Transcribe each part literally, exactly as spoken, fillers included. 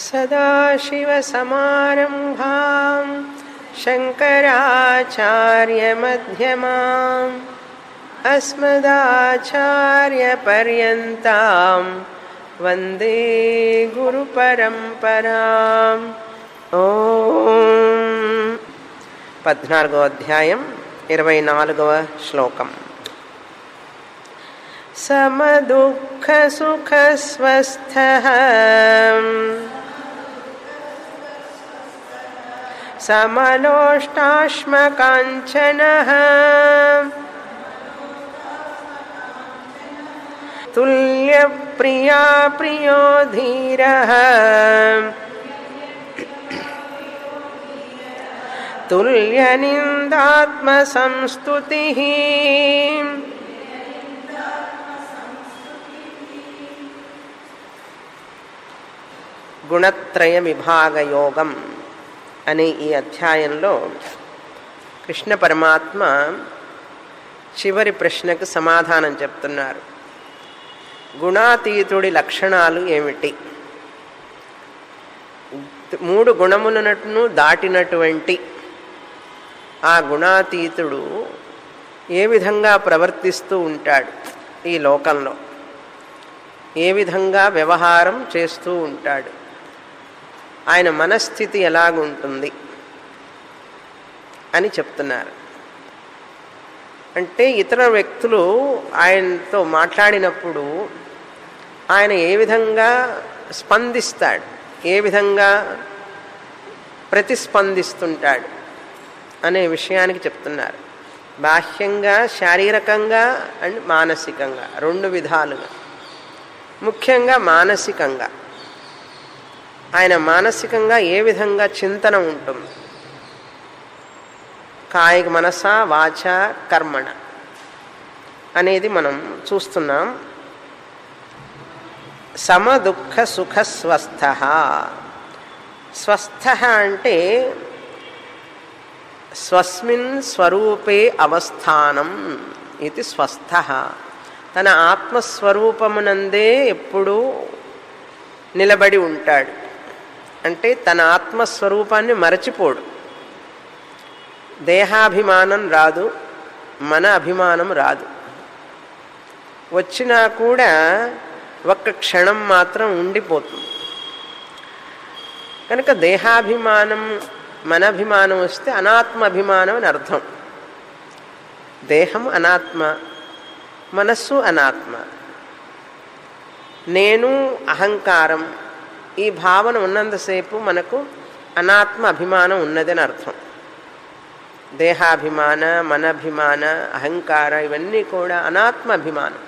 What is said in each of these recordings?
సదాశివసమారంభాం శంకరాచార్యమధ్యమాం అస్మదాచార్యపర్యంతాం వందే గురుపరంపరాం. ఓం. పద్నాలుగవ అధ్యాయం ఇరవై నాలుగవ శ్లోకం. సమదుఃఖ సుఖ స్వస్థః సమలోష్టాశ్మకాంచనః తుల్యప్రియా ప్రియో ధీరః తుల్యనిందాత్మసంస్తుతిః. గుణత్రయ విభాగ యోగం అనే ఈ అధ్యాయంలో కృష్ణ పరమాత్మ చివరి ప్రశ్నకు సమాధానం చెప్తున్నారు. గుణాతీతుడి లక్షణాలు ఏమిటి? మూడు గుణములను దాటినటువంటి ఆ గుణాతీతుడు ఏ విధంగా ప్రవర్తిస్తూ ఉంటాడు, ఈ లోకంలో ఏ విధంగా వ్యవహారం చేస్తూ ఉంటాడు, ఆయన మనస్థితి ఎలాగుంటుంది అని చెప్తున్నారు. అంటే ఇతర వ్యక్తులు ఆయనతో మాట్లాడినప్పుడు ఆయన ఏ విధంగా స్పందిస్తాడు, ఏ విధంగా ప్రతిస్పందిస్తుంటాడు అనే విషయానికి చెప్తున్నారు. బాహ్యంగా, శారీరకంగా అండ్ మానసికంగా రెండు విధాలుగా. ముఖ్యంగా మానసికంగా ఆయన మానసికంగా ఏ విధంగా చింతన ఉంటుంది, కాయిక మనస వాచ కర్మణ అనేది మనం చూస్తున్నాం. సమదుఃఖ సుఖ స్వస్థ. స్వస్థ అంటే స్వస్మిన్ స్వరూపే అవస్థానం ఇది స్వస్థ. తన ఆత్మస్వరూపమునందే ఎప్పుడూ నిలబడి ఉంటాడు. అంటే తన ఆత్మస్వరూపాన్ని మరచిపోడు. దేహాభిమానం రాదు, మన అభిమానం రాదు. వచ్చినా కూడా ఒక్క క్షణం మాత్రం ఉండిపోతుంది. కనుక దేహాభిమానం, మన అభిమానం వస్తే అనాత్మ అభిమానం అని అర్థం. దేహం అనాత్మ, మనస్సు అనాత్మ. నేను అహంకారం ఈ భావన ఉన్నంతసేపు మనకు అనాత్మ అభిమానం ఉన్నదని అర్థం. దేహాభిమాన, మనభిమాన, అహంకార ఇవన్నీ కూడా అనాత్మ అభిమానం.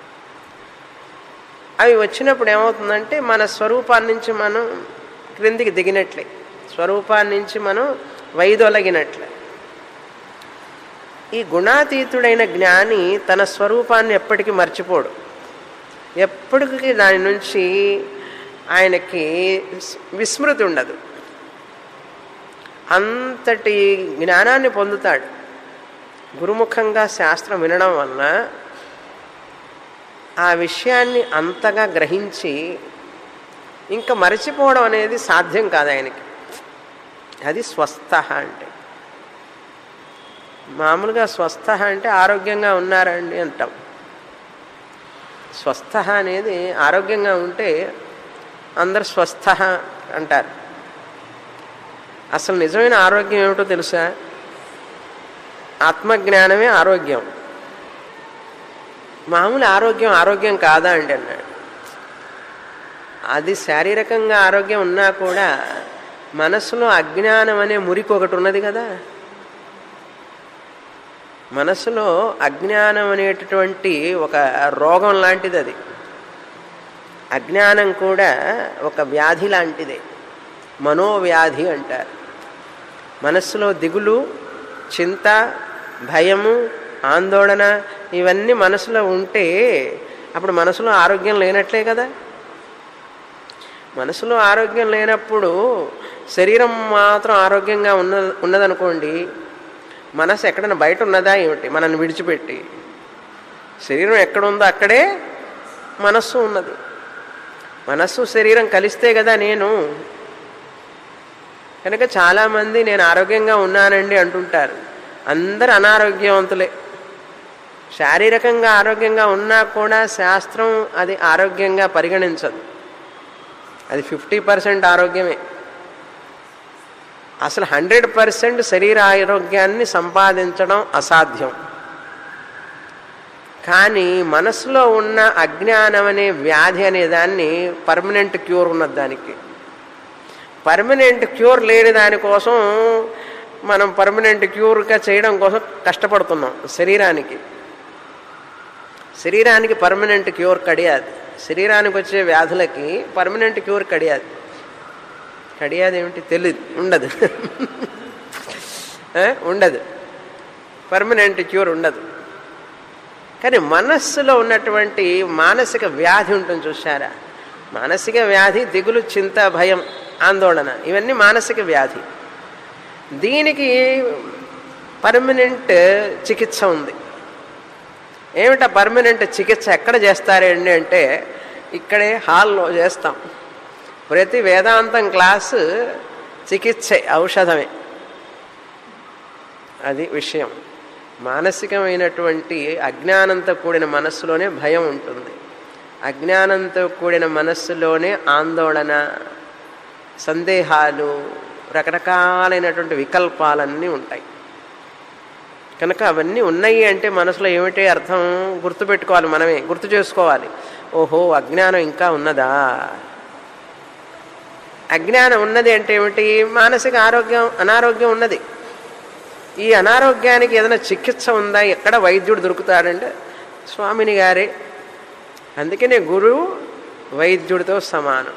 అవి వచ్చినప్పుడు ఏమవుతుందంటే మన స్వరూపాన్ని నుంచి మనం క్రిందికి దిగినట్లే, స్వరూపాన్ని నుంచి మనం వైదొలగినట్లే. ఈ గుణాతీతుడైన జ్ఞాని తన స్వరూపాన్ని ఎప్పటికీ మర్చిపోడు. ఎప్పటికీ దాని నుంచి ఆయనకి విస్మృతి ఉండదు. అంతటి జ్ఞానాన్ని పొందుతాడు గురుముఖంగా శాస్త్రం వినడం వలన. ఆ విషయాన్ని అంతగా గ్రహించి ఇంకా మరచిపోవడం అనేది సాధ్యం కాదు ఆయనకి. అది స్వస్థ అంటే. మామూలుగా స్వస్థ అంటే ఆరోగ్యంగా ఉన్నారండి అంటాం. స్వస్థ అనేది ఆరోగ్యంగా ఉంటే అందరు స్వస్థ అంటారు. అసలు నిజమైన ఆరోగ్యం ఏమిటో తెలుసా? ఆత్మజ్ఞానమే ఆరోగ్యం. మామూలు ఆరోగ్యం ఆరోగ్యం కాదా అండి అన్నాడు. అది శారీరకంగా ఆరోగ్యం ఉన్నా కూడా మనసులో అజ్ఞానం అనే మురికి ఒకటి ఉన్నది కదా. మనసులో అజ్ఞానం అనేటటువంటి ఒక రోగం లాంటిది అది. అజ్ఞానం కూడా ఒక వ్యాధి లాంటిదే, మనోవ్యాధి అంటారు. మనస్సులో దిగులు, చింత, భయము, ఆందోళన ఇవన్నీ మనసులో ఉంటే అప్పుడు మనసులో ఆరోగ్యం లేనట్లే కదా. మనసులో ఆరోగ్యం లేనప్పుడు శరీరం మాత్రం ఆరోగ్యంగా ఉన్న ఉన్నదనుకోండి, మనసు ఎక్కడైనా బయట ఉన్నదా ఏమిటి మనల్ని విడిచిపెట్టి? శరీరం ఎక్కడుందో అక్కడే మనస్సు ఉన్నది. మనస్సు శరీరం కలిస్తే కదా నేను. కనుక చాలామంది నేను ఆరోగ్యంగా ఉన్నానండి అంటుంటారు. అందరు అనారోగ్యవంతులే. శారీరకంగా ఆరోగ్యంగా ఉన్నా కూడా శాస్త్రం అది ఆరోగ్యంగా పరిగణించదు. అది ఫిఫ్టీ పర్సెంట్ ఆరోగ్యమే. అసలు హండ్రెడ్ పర్సెంట్ శరీర ఆరోగ్యాన్ని సంపాదించడం అసాధ్యం. కానీ మనసులో ఉన్న అజ్ఞానం అనే వ్యాధి అనే దాన్ని పర్మనెంట్ క్యూర్ ఉన్నది. దానికి పర్మనెంట్ క్యూర్ లేని దానికోసం మనం పర్మనెంట్ క్యూర్గా చేయడం కోసం కష్టపడుతున్నాం. శరీరానికి శరీరానికి పర్మనెంట్ క్యూర్ కడియాది. శరీరానికి వచ్చే వ్యాధులకి పర్మనెంట్ క్యూర్ కడియాది. కడియాది ఏమిటి తెలియదు, ఉండదు ఉండదు పర్మనెంట్ క్యూర్ ఉండదు. కానీ మనస్సులో ఉన్నటువంటి మానసిక వ్యాధి ఉంటుంది చూశారా? మానసిక వ్యాధి దిగులు, చింత, భయం, ఆందోళన, ఇవన్నీ మానసిక వ్యాధి. దీనికి పర్మనెంట్ చికిత్స ఉంది. ఏమిటా పర్మనెంట్ చికిత్స? ఎక్కడ చేస్తారండి అంటే ఇక్కడే హాల్లో చేస్తాం. ప్రతి వేదాంతం క్లాసు చికిత్సే, ఔషధమే. అది విషయం. మానసికమైనటువంటి అజ్ఞానంతో కూడిన మనస్సులోనే భయం ఉంటుంది. అజ్ఞానంతో కూడిన మనస్సులోనే ఆందోళన, సందేహాలు, రకరకాలైనటువంటి వికల్పాలన్నీ ఉంటాయి. కనుక అవన్నీ ఉన్నాయి అంటే మనసులో ఏమిటి అర్థం గుర్తుపెట్టుకోవాలి. మనమే గుర్తు చేసుకోవాలి. ఓహో, అజ్ఞానం ఇంకా ఉన్నదా? అజ్ఞానం ఉన్నది అంటే ఏమిటి? మానసిక ఆరోగ్యం, అనారోగ్యం ఉన్నది. ఈ అనారోగ్యానికి ఏదైనా చికిత్స ఉందా? ఎక్కడ వైద్యుడు దొరుకుతాడంటే స్వామిని గారే. అందుకనే గురువు వైద్యుడితో సమానం.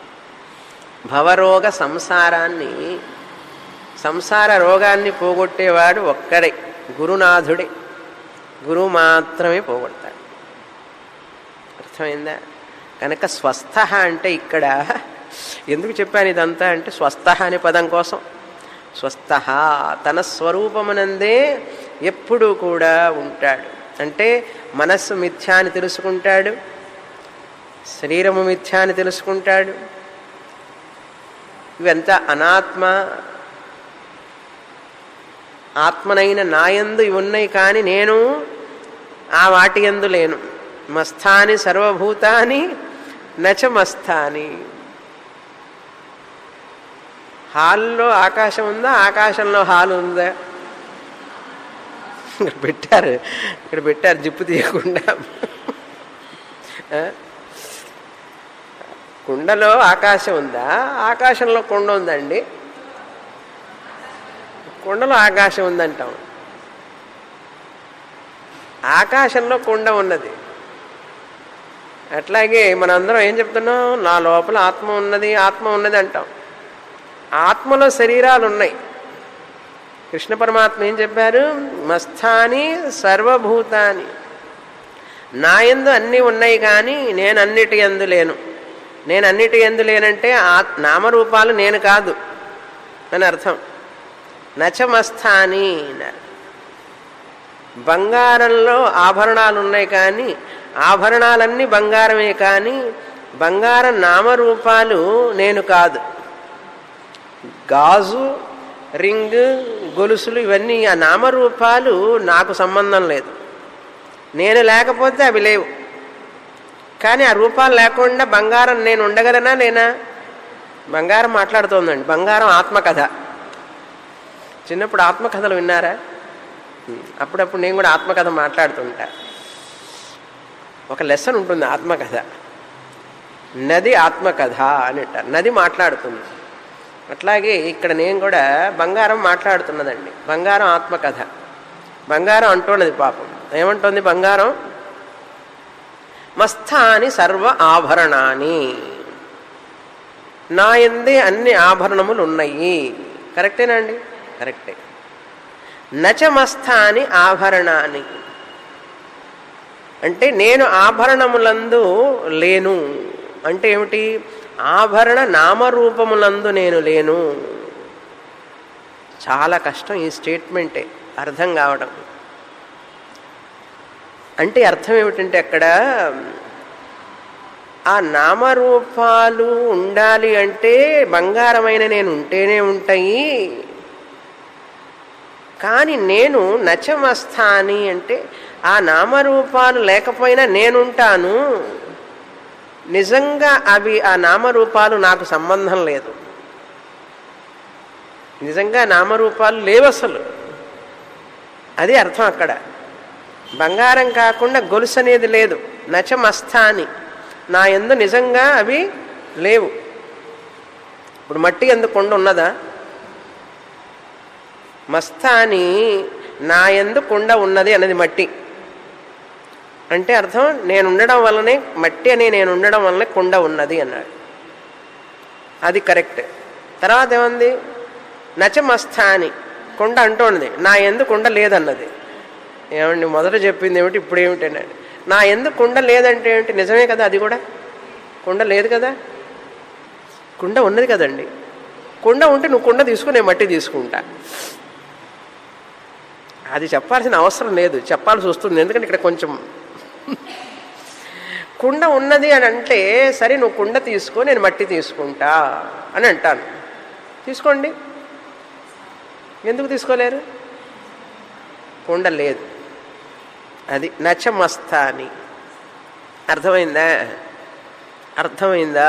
భవరోగ సంసారాన్ని, సంసార రోగాన్ని పోగొట్టేవాడు ఒక్కడే, గురునాథుడే. గురువు మాత్రమే పోగొడతాడు. అర్థమైందా? కనుక స్వస్థ అంటే ఇక్కడ ఎందుకు చెప్పాను ఇదంతా అంటే స్వస్థ అనే పదం కోసం. స్వస్థ తన స్వరూపమునందే ఎప్పుడూ కూడా ఉంటాడు. అంటే మనస్సు మిథ్యా అని తెలుసుకుంటాడు, శరీరము మిథ్యా అని తెలుసుకుంటాడు. ఇవంతా అనాత్మ. ఆత్మనైన నాయందు ఇవి ఉన్నాయి, కానీ నేను ఆ వాటి యందు లేను. మస్థాని సర్వభూతాని నచ మస్థాని. హాల్లో ఆకాశం ఉందా? ఆకాశంలో హాలు ఉందా? ఇక్కడ పెట్టారు, ఇక్కడ పెట్టారు జిప్పు తీయకుండా. కుండలో ఆకాశం ఉందా? ఆకాశంలో కుండ ఉందండి. కుండలో ఆకాశం ఉందంటాం. ఆకాశంలో కుండ ఉన్నది. అట్లాగే మనందరం ఏం చెప్తున్నాం? నా లోపల ఆత్మ ఉన్నది, ఆత్మ ఉన్నది అంటాం. ఆత్మలో శరీరాలు ఉన్నాయి. కృష్ణ పరమాత్మ ఏం చెప్పారు? మస్థాని సర్వభూతాని. నా యందు అన్నీ ఉన్నాయి, కానీ నేను అన్నిటి యందు లేను. నేను అన్నిటి యందు లేనంటే ఆ నామరూపాలు నేను కాదు అని అర్థం. నచమస్థాని. బంగారంలో ఆభరణాలు ఉన్నాయి, కానీ ఆభరణాలన్నీ బంగారమే, కానీ బంగారం నామరూపాలు నేను కాదు. గాజు, రింగ్, గొలుసులు ఇవన్నీ ఆ నామరూపాలు నాకు సంబంధం లేదు. నేను లేకపోతే అవి లేవు. కానీ ఆ రూపాలు లేకుండా బంగారం నేను ఉండగలనా? లేనా? బంగారం మాట్లాడుతోందండి. బంగారం ఆత్మకథ. చిన్నప్పుడు ఆత్మకథలు విన్నారా? అప్పుడప్పుడు నేను కూడా ఆత్మకథ మాట్లాడుతుంటా. ఒక లెసన్ ఉంటుంది ఆత్మకథ. నది ఆత్మకథ అని అంటారు. నది మాట్లాడుతుంది. అట్లాగే ఇక్కడ నేను కూడా బంగారం మాట్లాడుతున్నదండి. బంగారం ఆత్మకథ. బంగారం అంటున్నది పాపం. ఏమంటుంది బంగారం? మస్థాని సర్వ ఆభరణాన్ని. నా యందే అన్ని ఆభరణములు ఉన్నాయి. కరెక్టేనా అండి? కరెక్టే. నచమస్థాని ఆభరణాన్ని అంటే నేను ఆభరణములందు లేను. అంటే ఏమిటి? ఆభరణ నామరూపములందు నేను లేను. చాలా కష్టం ఈ స్టేట్మెంటే అర్థం కావడం. అంటే అర్థం ఏమిటంటే అక్కడ ఆ నామరూపాలు ఉండాలి అంటే బంగారమైన నేను ఉంటేనే ఉంటాయి. కానీ నేను నచమస్థాని అంటే ఆ నామరూపాలు లేకపోయినా నేనుంటాను. నిజంగా అవి ఆ నామరూపాలు నాకు సంబంధం లేదు. నిజంగా నామరూపాలు లేవు అసలు. అది అర్థం అక్కడ. బంగారం కాకుండా గొలుసు అనేది లేదు. నచమస్థాని నా యందు నిజంగా అవి లేవు. ఇప్పుడు మట్టి యందు కొండ ఉన్నదా? మస్తాని నా యందు కుండ ఉన్నది అన్నది మట్టి అంటే అర్థం నేను ఉండడం వల్లనే, మట్టి అని నేను ఉండడం వల్లనే కుండ ఉన్నది అన్నాడు. అది కరెక్ట్. తర్వాత ఏముంది? నచమస్థాని కుండ అంటోన్నది నా యందు కుండ లేదన్నది. ఏమండి మొదట చెప్పింది ఏమిటి, ఇప్పుడు ఏమిటి అన్నాడు. నా యందు కుండ లేదంటే ఏమిటి? నిజమే కదా, అది కూడా కుండ లేదు కదా, కుండ ఉన్నది కదండి. కుండ ఉంటే నువ్వు కుండ తీసుకుని నేను మట్టి తీసుకుంటా. అది చెప్పాల్సిన అవసరం లేదు, చెప్పాల్సి వస్తుంది. ఎందుకంటే ఇక్కడ కొంచెం కుండ ఉన్నది అని అంటే సరే నువ్వు కుండ తీసుకో నేను మట్టి తీసుకుంటా అని అంటాను. తీసుకోండి. ఎందుకు తీసుకోలేరు? కుండ లేదు. అది నచమస్థాని. అర్థమైందా? అర్థమైందా?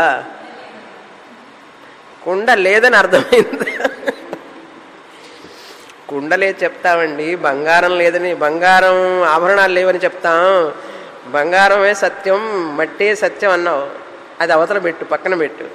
కుండ లేదని అర్థమైందా? కుండ లేదు చెప్తామండి, బంగారం లేదని, బంగారం ఆభరణాలు లేవని చెప్తాం. బంగారమే సత్యం, మట్టే సత్యం అన్నావు. అది అవతల పెట్టు, పక్కన పెట్టు.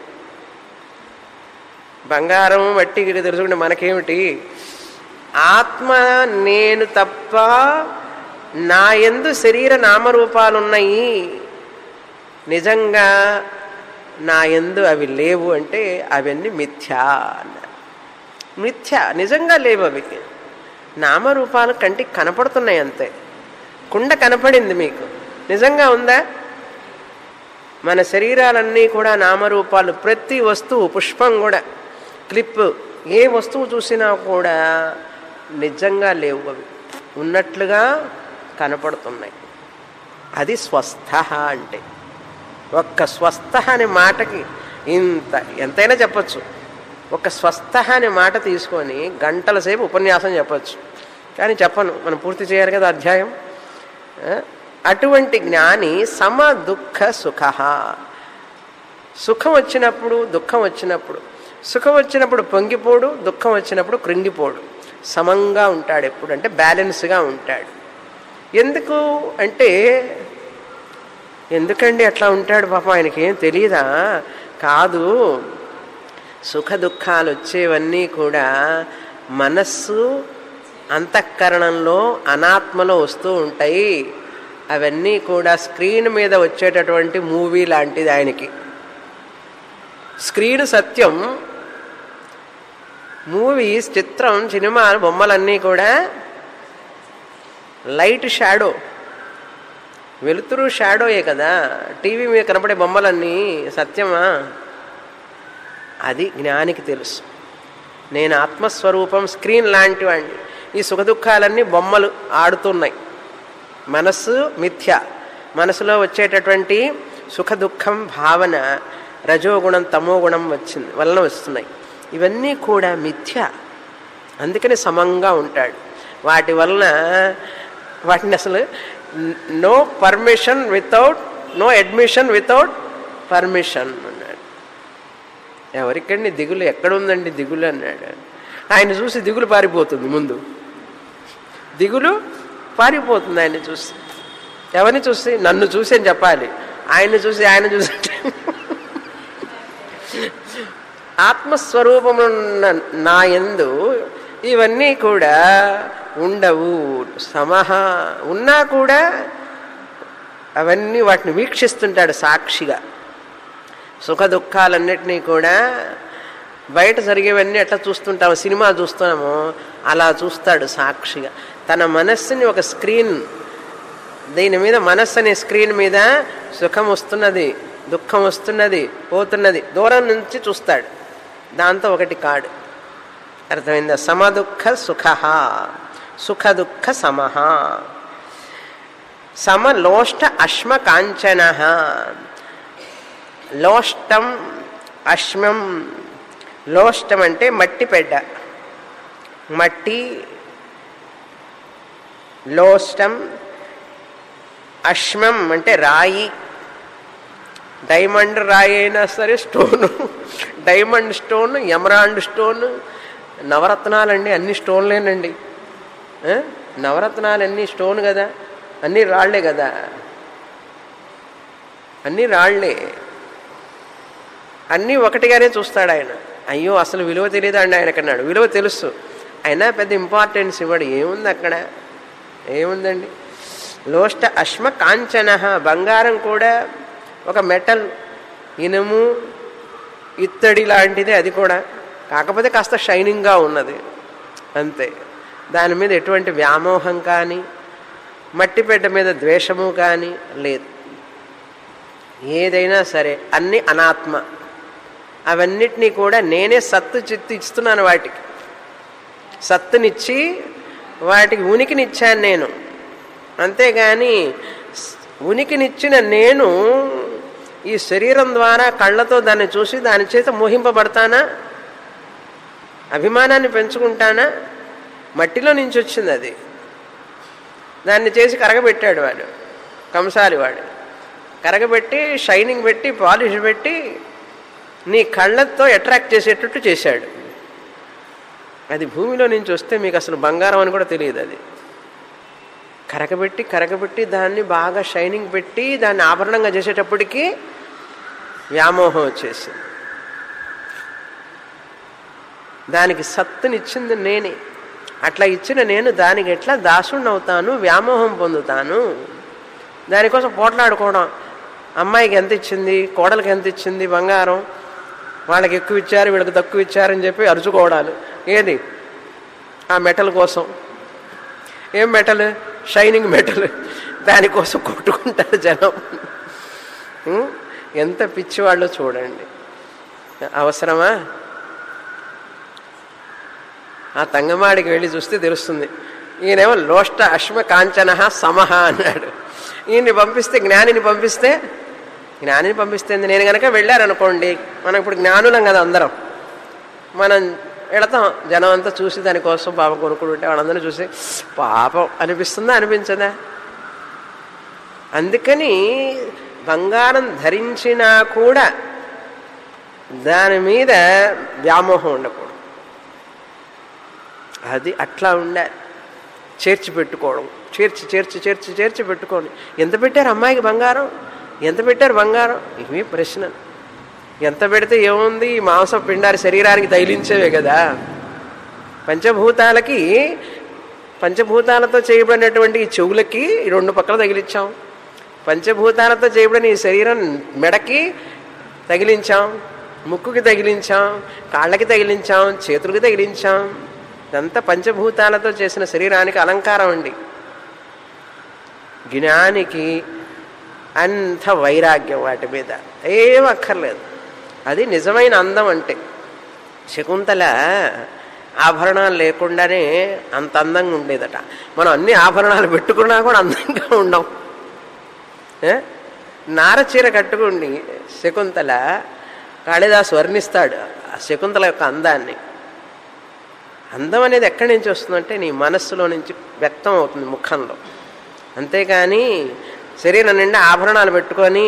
బంగారం మట్టికి తెలుసుకుంటే మనకేమిటి? ఆత్మ నేను తప్ప నా యందు శరీర నామరూపాలున్నాయి, నిజంగా నా యందు అవి లేవు అంటే అవన్నీ మిథ్యా అన్నారు. మిథ్య, నిజంగా లేవు అవి. నామరూపాలు కంటికి కనపడుతున్నాయి అంతే. కుండ కనపడింది మీకు, నిజంగా ఉందా? మన శరీరాలన్నీ కూడా నామరూపాలు. ప్రతి వస్తువు, పుష్పం కూడా, క్లిప్, ఏ వస్తువు చూసినా కూడా నిజంగా లేవు, అవి ఉన్నట్లుగా కనపడుతున్నాయి. అది స్వస్థ అంటే. ఒక్క స్వస్థ అనే మాటకి ఇంత ఎంతైనా చెప్పచ్చు. ఒక స్వస్థ అనే మాట తీసుకొని గంటల సేపు ఉపన్యాసం చెప్పచ్చు, కానీ చెప్పను, మనం పూర్తి చేయాలి కదా అధ్యాయం. అటువంటి జ్ఞాని సమ దుఃఖ సుఖ. సుఖం వచ్చినప్పుడు దుఃఖం వచ్చినప్పుడు, సుఖం వచ్చినప్పుడు పొంగిపోడు, దుఃఖం వచ్చినప్పుడు కృంగిపోడు, సమంగా ఉంటాడు. ఎప్పుడు అంటే బ్యాలెన్స్గా ఉంటాడు. ఎందుకు అంటే, ఎందుకండి అట్లా ఉంటాడు పాపం, ఆయనకి ఏం తెలియదా? కాదు, సుఖ దుఃఖాలు వచ్చేవన్నీ కూడా మనస్సు అంతఃకరణంలో అనాత్మలో వస్తూ ఉంటాయి. అవన్నీ కూడా స్క్రీన్ మీద వచ్చేటటువంటి మూవీ లాంటిది ఆయనకి. స్క్రీన్ సత్యం, మూవీస్, చిత్రం, సినిమా, బొమ్మలన్నీ కూడా లైట్ షాడో, వెలుతురు షాడోయే కదా. టీవీ మీద కనపడే బొమ్మలన్నీ సత్యమా? అది జ్ఞానికి తెలుసు. నేను ఆత్మస్వరూపం, స్క్రీన్ లాంటివాడిని. ఈ సుఖదుఖాలన్నీ బొమ్మలు ఆడుతున్నాయి. మనస్సు మిథ్య. మనసులో వచ్చేటటువంటి సుఖ దుఃఖం భావన రజోగుణం తమోగుణం వచ్చింది వలన వస్తున్నాయి. ఇవన్నీ కూడా మిథ్య. అందుకని సమంగా ఉంటాడు. వాటి వలన వాటిని అసలు no permission without, no admission without permission అన్నాడు. ఎవరికండి దిగులు, ఎక్కడుందండి దిగులు అన్నాడు. ఆయన చూసి దిగులు పారిపోతుంది. ముందు దిగులు పారిపోతుంది ఆయన చూసి. ఎవరిని చూసి? నన్ను చూసి అని చెప్పాలి. ఆయన్ని చూసి ఆయన చూసి ఆత్మస్వరూపమున్న నా యందు ఇవన్నీ కూడా ఉండవు. సమహ ఉన్నా కూడా అవన్నీ వాటిని వీక్షిస్తుంటాడు సాక్షిగా. సుఖ దుఃఖాలన్నిటినీ కూడా బయట జరిగేవన్నీ ఎట్లా చూస్తుంటాము, సినిమా చూస్తున్నాము, అలా చూస్తాడు సాక్షిగా. తన మనస్సుని ఒక స్క్రీన్, దీని మీద మనస్సు అనే స్క్రీన్ మీద సుఖం వస్తున్నది, దుఃఖం వస్తున్నది, పోతున్నది, దూరం నుంచి చూస్తాడు. దాంతో ఒకటి కాడు. అర్థమైందా? సమదుఃఖ సుఖ, సుఖ దుఃఖ సమహ. సమలోష్ట అశ్మ కాంచన. లోష్టం అశ్మం. లోష్టం అంటే మట్టి పెడ్డ, మట్టి. లోష్టం. అశ్మం అంటే రాయి, డైమండ్ రాయి అయినా సరే, stone, diamond stone, emerald stone, నవరత్నాలండి, అన్ని స్టోన్లేనండి. నవరత్నాలన్నీ స్టోన్ కదా, అన్నీ రాళ్లే కదా, అన్నీ రాళ్లే. అన్నీ ఒకటిగానే చూస్తాడు ఆయన. అయ్యో అసలు విలువ తెలియదు అండి ఆయనకన్నాడు. విలువ తెలుసు, అయినా పెద్ద ఇంపార్టెన్స్ ఇవ్వడు. ఏముంది అక్కడ, ఏముందండి. లోష్ట అశ్మ కాంచన. బంగారం కూడా ఒక మెటల్, ఇనుము, ఇత్తడి లాంటిది అది కూడా, కాకపోతే కాస్త షైనింగ్గా ఉన్నది అంతే. దాని మీద ఎటువంటి వ్యామోహం కానీ, మట్టిపెట్ట మీద ద్వేషము కానీ లేదు. ఏదైనా సరే అన్ని అనాత్మ. అవన్నిటినీ కూడా నేనే సత్తు చిత్తు ఇస్తున్నాను. వాటికి సత్తునిచ్చి వాటికి ఉనికినిచ్చాను నేను. అంతేగాని ఉనికినిచ్చిన నేను ఈ శరీరం ద్వారా కళ్ళతో దాన్ని చూసి దాని చేత మోహింపబడతానా? అభిమానాన్ని పెంచుకుంటానా? మట్టిలో నుంచి వచ్చింది అది. దాన్ని చేసి కరగబెట్టాడు వాడు, కంసాలి వాడు. కరగబెట్టి షైనింగ్ పెట్టి పాలిష్ పెట్టి నీ కళ్ళతో అట్రాక్ట్ చేసేటట్టు చేశాడు. అది భూమిలో నుంచి వస్తే మీకు అసలు బంగారం అని కూడా తెలియదు. అది కరగబెట్టి కరగబెట్టి దాన్ని బాగా షైనింగ్ పెట్టి దాన్ని ఆభరణంగా చేసేటప్పటికీ వ్యామోహం వచ్చేసింది. దానికి సత్తునిచ్చింది నేనే. అట్లా ఇచ్చిన నేను దానికి ఎట్లా దాసుడిని అవుతాను, వ్యామోహం పొందుతాను? దానికోసం పోట్లాడుకోవడం. అమ్మాయికి ఎంత ఇచ్చింది, కోడలికి ఎంత ఇచ్చింది బంగారం, వాళ్ళకి ఎక్కువ ఇచ్చారు వీళ్ళకి తక్కువ ఇచ్చారని చెప్పి అరుచుకోవడాలు. ఏది ఆ మెటల్ కోసం. ఏం మెటల్? Shining metal. దానికోసం కొట్టుకుంటారు జనం. ఎంత పిచ్చివాళ్ళు చూడండి. అవసరమా? ఆ తంగమాడికి వెళ్ళి చూస్తే తెలుస్తుంది. ఈయనేమో లోష్ట అశ్మ కాంచన సమహ అన్నాడు. ఈయన్ని పంపిస్తే, జ్ఞానిని పంపిస్తే, జ్ఞానిని పంపిస్తే నేను కనుక వెళ్ళారనుకోండి, మనం ఇప్పుడు జ్ఞానులం కదా అందరం, మనం వెళతాం. జనం అంతా చూసి దానికోసం పాపం కొనుక్కుంటుంటే వాళ్ళందరూ చూసి పాపం అనిపిస్తుందా, అనిపించదా? అందుకని బంగారం ధరించినా కూడా దాని మీద వ్యామోహం ఉండకూడదు. అది అట్లా ఉండాలి. చేర్చి పెట్టుకోవడం, చేర్చి చేర్చి చేర్చి చేర్చి పెట్టుకోండి. ఎంత పెట్టారు అమ్మాయికి బంగారం, ఎంత పెట్టారు బంగారం? ఇవి ప్రశ్న. ఎంత పెడితే ఏముంది, ఈ మాంసం పిండారి శరీరానికి తగిలించేవే కదా. పంచభూతాలకి, పంచభూతాలతో చేయబడినటువంటి ఈ చెవులకి రెండు పక్కల తగిలించాం. పంచభూతాలతో చేయబడిన ఈ శరీరం మెడకి తగిలించాం, ముక్కుకి తగిలించాం, కాళ్ళకి తగిలించాం, చేతులకి తగిలించాం. ఇదంతా పంచభూతాలతో చేసిన శరీరానికి అలంకారం అండి. జ్ఞానికి అంత వైరాగ్యం వాటి మీద ఏం అక్కర్లేదు. అది నిజమైన అందం. అంటే శకుంతల ఆభరణాలు లేకుండానే అంత అందంగా ఉండేదట. మనం అన్ని ఆభరణాలు పెట్టుకున్నా కూడా అందంగా ఉండం. నారచీర కట్టుకుని శకుంతల, కాళిదాసు వర్ణిస్తాడు ఆ శకుంతల యొక్క అందాన్ని. అందం అనేది ఎక్కడి నుంచి వస్తుందంటే నీ మనస్సులో నుంచి వ్యక్తం అవుతుంది ముఖంలో. అంతేకాని శరీరం నిండా ఆభరణాలు పెట్టుకొని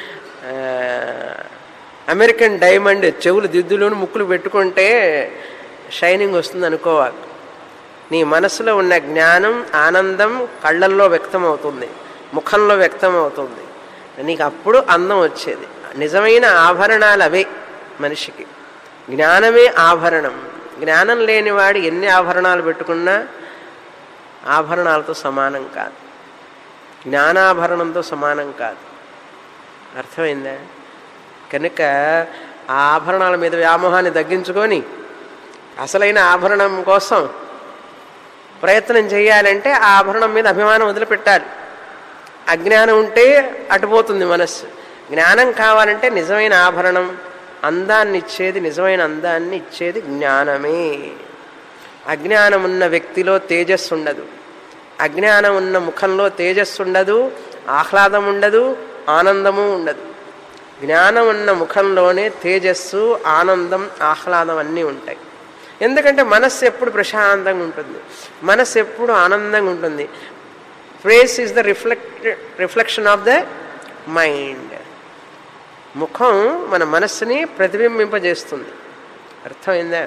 అమెరికన్ డైమండ్ చెవులు దిద్దులోని ముక్కులు పెట్టుకుంటే షైనింగ్ వస్తుంది అనుకోవాలి. నీ మనసులో ఉన్న జ్ఞానం, ఆనందం కళ్ళల్లో వ్యక్తం అవుతుంది, ముఖంలో వ్యక్తం అవుతుంది. నీకు అప్పుడు అందం వచ్చేది. నిజమైన ఆభరణాలు అవే మనిషికి. జ్ఞానమే ఆభరణం. జ్ఞానం లేనివాడు ఎన్ని ఆభరణాలు పెట్టుకున్నా ఆభరణాలతో సమానం కాదు, జ్ఞానాభరణంతో సమానం కాదు. అర్థమైందా? కనుక ఆ ఆభరణాల మీద వ్యామోహాన్ని తగ్గించుకొని అసలైన ఆభరణం కోసం ప్రయత్నం చేయాలంటే ఆ ఆభరణం మీద అభిమానం వదిలిపెట్టాలి. అజ్ఞానం ఉంటే అటుపోతుంది మనస్సు. జ్ఞానం కావాలంటే నిజమైన ఆభరణం, అందాన్ని ఇచ్చేది, నిజమైన అందాన్ని ఇచ్చేది జ్ఞానమే. అజ్ఞానం ఉన్న వ్యక్తిలో తేజస్సు ఉండదు, అజ్ఞానం ఉన్న ముఖంలో తేజస్సు ఉండదు, ఆహ్లాదం ఉండదు, ఆనందము ఉండదు. జ్ఞానం ఉన్న ముఖంలోనే తేజస్సు, ఆనందం, ఆహ్లాదం అన్నీ ఉంటాయి. ఎందుకంటే మనస్సు ఎప్పుడు ప్రశాంతంగా ఉంటుంది, మనస్సు ఎప్పుడు ఆనందంగా ఉంటుంది. Face is the reflect reflection of the mind. ముఖం మన మనస్సుని ప్రతిబింబింపజేస్తుంది. అర్థమైందా?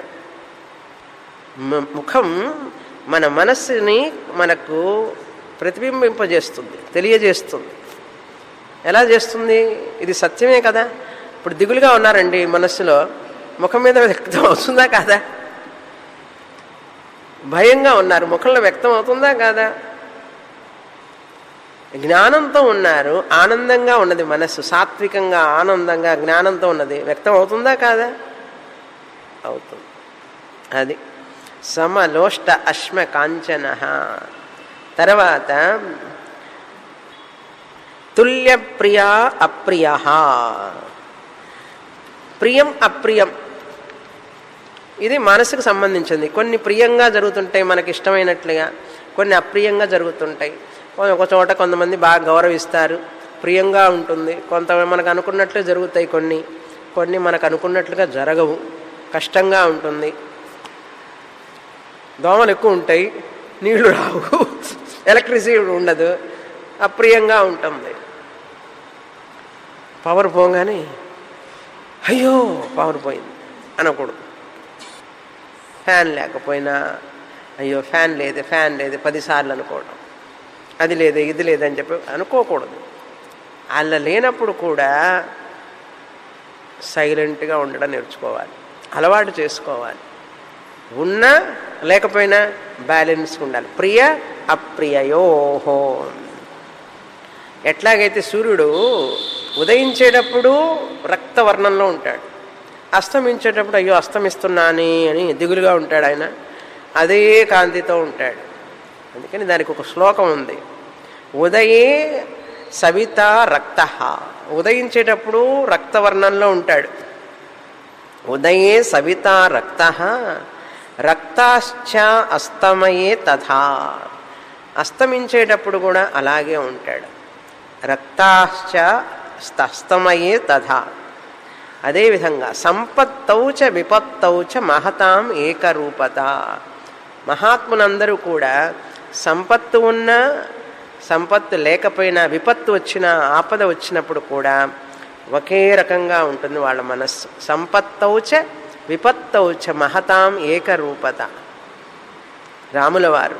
ముఖం మన మనస్సుని మనకు ప్రతిబింబింపజేస్తుంది, తెలియజేస్తుంది. ఎలా చేస్తుంది? ఇది సత్యమే కదా. ఇప్పుడు దిగులుగా ఉన్నారండి, మనస్సులో ముఖం మీద వ్యక్తం అవుతుందా కాదా? భయంగా ఉన్నారు, ముఖంలో వ్యక్తం అవుతుందా కాదా? జ్ఞానంతో ఉన్నారు, ఆనందంగా ఉన్నది మనస్సు, సాత్వికంగా ఆనందంగా జ్ఞానంతో ఉన్నది, వ్యక్తం అవుతుందా కాదా? అవుతుంది. అది సమలోష్ట అశ్మ కాంచన. తర్వాత తుల్య ప్రియ అప్రియ. ప్రియం అప్రియం ఇది మనసుకు సంబంధించింది. కొన్ని ప్రియంగా జరుగుతుంటాయి మనకి ఇష్టమైనట్లుగా, కొన్ని అప్రియంగా జరుగుతుంటాయి. ఒక చోట కొంతమంది బాగా గౌరవిస్తారు, ప్రియంగా ఉంటుంది. కొంత మనకు అనుకున్నట్లు జరుగుతాయి, కొన్ని కొన్ని మనకు అనుకున్నట్లుగా జరగవు, కష్టంగా ఉంటుంది. దోమలు ఎక్కువ ఉంటాయి, నీళ్లు రావు, ఎలక్ట్రిసిటీ ఉండదు, అప్రియంగా ఉంటుంది. పవర్ పోగానే అయ్యో పవర్ పోయింది అనకూడదు. ఫ్యాన్ లేకపోయినా అయ్యో ఫ్యాన్ లేదు ఫ్యాన్ లేదు పదిసార్లు అనుకోవడం, అది లేదు ఇది లేదని చెప్పి అనుకోకూడదు. అలా లేనప్పుడు కూడా సైలెంట్గా ఉండడం నేర్చుకోవాలి, అలవాటు చేసుకోవాలి. ఉన్నా లేకపోయినా బ్యాలెన్స్ ఉండాలి. ప్రియ అప్రియయోహో. ఎట్లాగైతే సూర్యుడు ఉదయించేటప్పుడు రక్తవర్ణంలో ఉంటాడు, అస్తమించేటప్పుడు అయ్యో అస్తమిస్తున్నాని అని దిగులుగా ఉంటాడు ఆయన, అదే కాంతితో ఉంటాడు. అందుకని దానికి ఒక శ్లోకం ఉంది, ఉదయే సవిత రక్త. ఉదయించేటప్పుడు రక్తవర్ణంలో ఉంటాడు. ఉదయే సవిత రక్త రక్తాశ్చ అస్తమయే తథా. అస్తమించేటప్పుడు కూడా అలాగే ఉంటాడు. రక్తాశ్చ అస్తమయే తథా. అదేవిధంగా సంపత్తౌ చ విపత్తౌ చ మహతాం ఏకరూపత. మహాత్ములందరూ కూడా సంపత్తు ఉన్నా సంపత్తు లేకపోయినా, విపత్తు వచ్చినా ఆపద వచ్చినప్పుడు కూడా ఒకే రకంగా ఉంటుంది వాళ్ళ మనస్సు. సంపత్తౌ చ విపత్తౌ చ మహతాం ఏకరూపత. రాముల వారు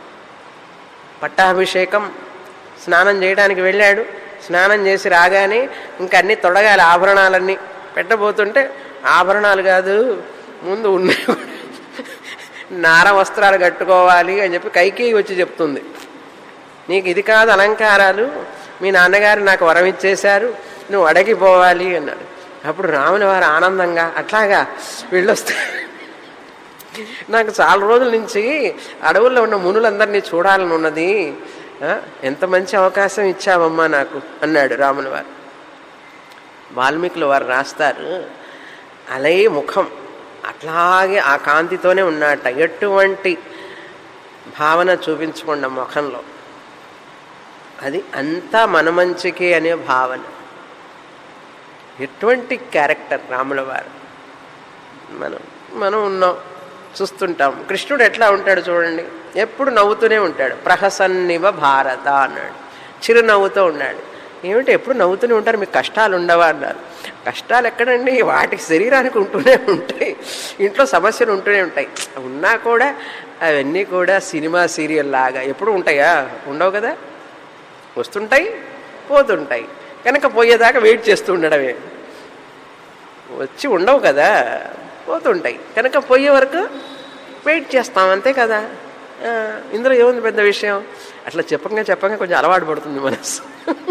పట్టాభిషేకం స్నానం చేయడానికి వెళ్ళాడు. స్నానం చేసి రాగానే ఇంక అన్నీ తొడగాలి, ఆభరణాలన్నీ పెట్టబోతుంటే ఆభరణాలు కాదు ముందు ఉన్న నార వస్త్రాలు కట్టుకోవాలి అని చెప్పి కైకేయి వచ్చి చెప్తుంది, నీకు ఇది కాదు అలంకారాలు, మీ నాన్నగారు నాకు వరం ఇచ్చేశారు, నువ్వు అడగిపోవాలి అన్నాడు. అప్పుడు రాముల వారు ఆనందంగా, అట్లాగా వెళ్ళొస్తా, నాకు చాలా రోజుల నుంచి అడవుల్లో ఉన్న మునులందరినీ చూడాలని ఉన్నది, ఎంత మంచి అవకాశం ఇచ్చావమ్మా నాకు అన్నాడు రాముల వారు. వాల్మీకులు వారు రాస్తారు, అలే ముఖం అట్లాగే ఆ కాంతితోనే ఉన్నట్ట. ఎటువంటి భావన చూపించకుండా ముఖంలో, అది అంతా మన మంచికే అనే భావన. ఎటువంటి క్యారెక్టర్ రాముల వారు. మనం మనం ఉన్నాం, చూస్తుంటాం. కృష్ణుడు ఎట్లా ఉంటాడు చూడండి, ఎప్పుడు నవ్వుతూనే ఉంటాడు. ప్రహసన్నివ భారత అన్నాడు, చిరునవ్వుతో ఉన్నాడు. ఏమిటి ఎప్పుడు నవ్వుతూనే ఉంటారు, మీకు కష్టాలు ఉండవా అన్నారు. కష్టాలు ఎక్కడండి, వాటికి శరీరానికి ఉంటూనే ఉంటాయి, ఇంట్లో సమస్యలు ఉంటూనే ఉంటాయి. ఉన్నా కూడా అవన్నీ కూడా సినిమా సీరియల్ లాగా ఎప్పుడు ఉంటాయా? ఉండవు కదా, వస్తుంటాయి పోతుంటాయి. కనుక పోయేదాకా వెయిట్ చేస్తూ ఉండడమే. వచ్చి ఉండవు కదా, పోతుంటాయి. కనుక పోయే వరకు వెయిట్ చేస్తాం, అంతే కదా. ఇందులో ఏముంది పెద్ద విషయం? అట్లా చెప్పంగా చెప్పంగా కొంచెం అలవాటు పడుతుంది మనసు.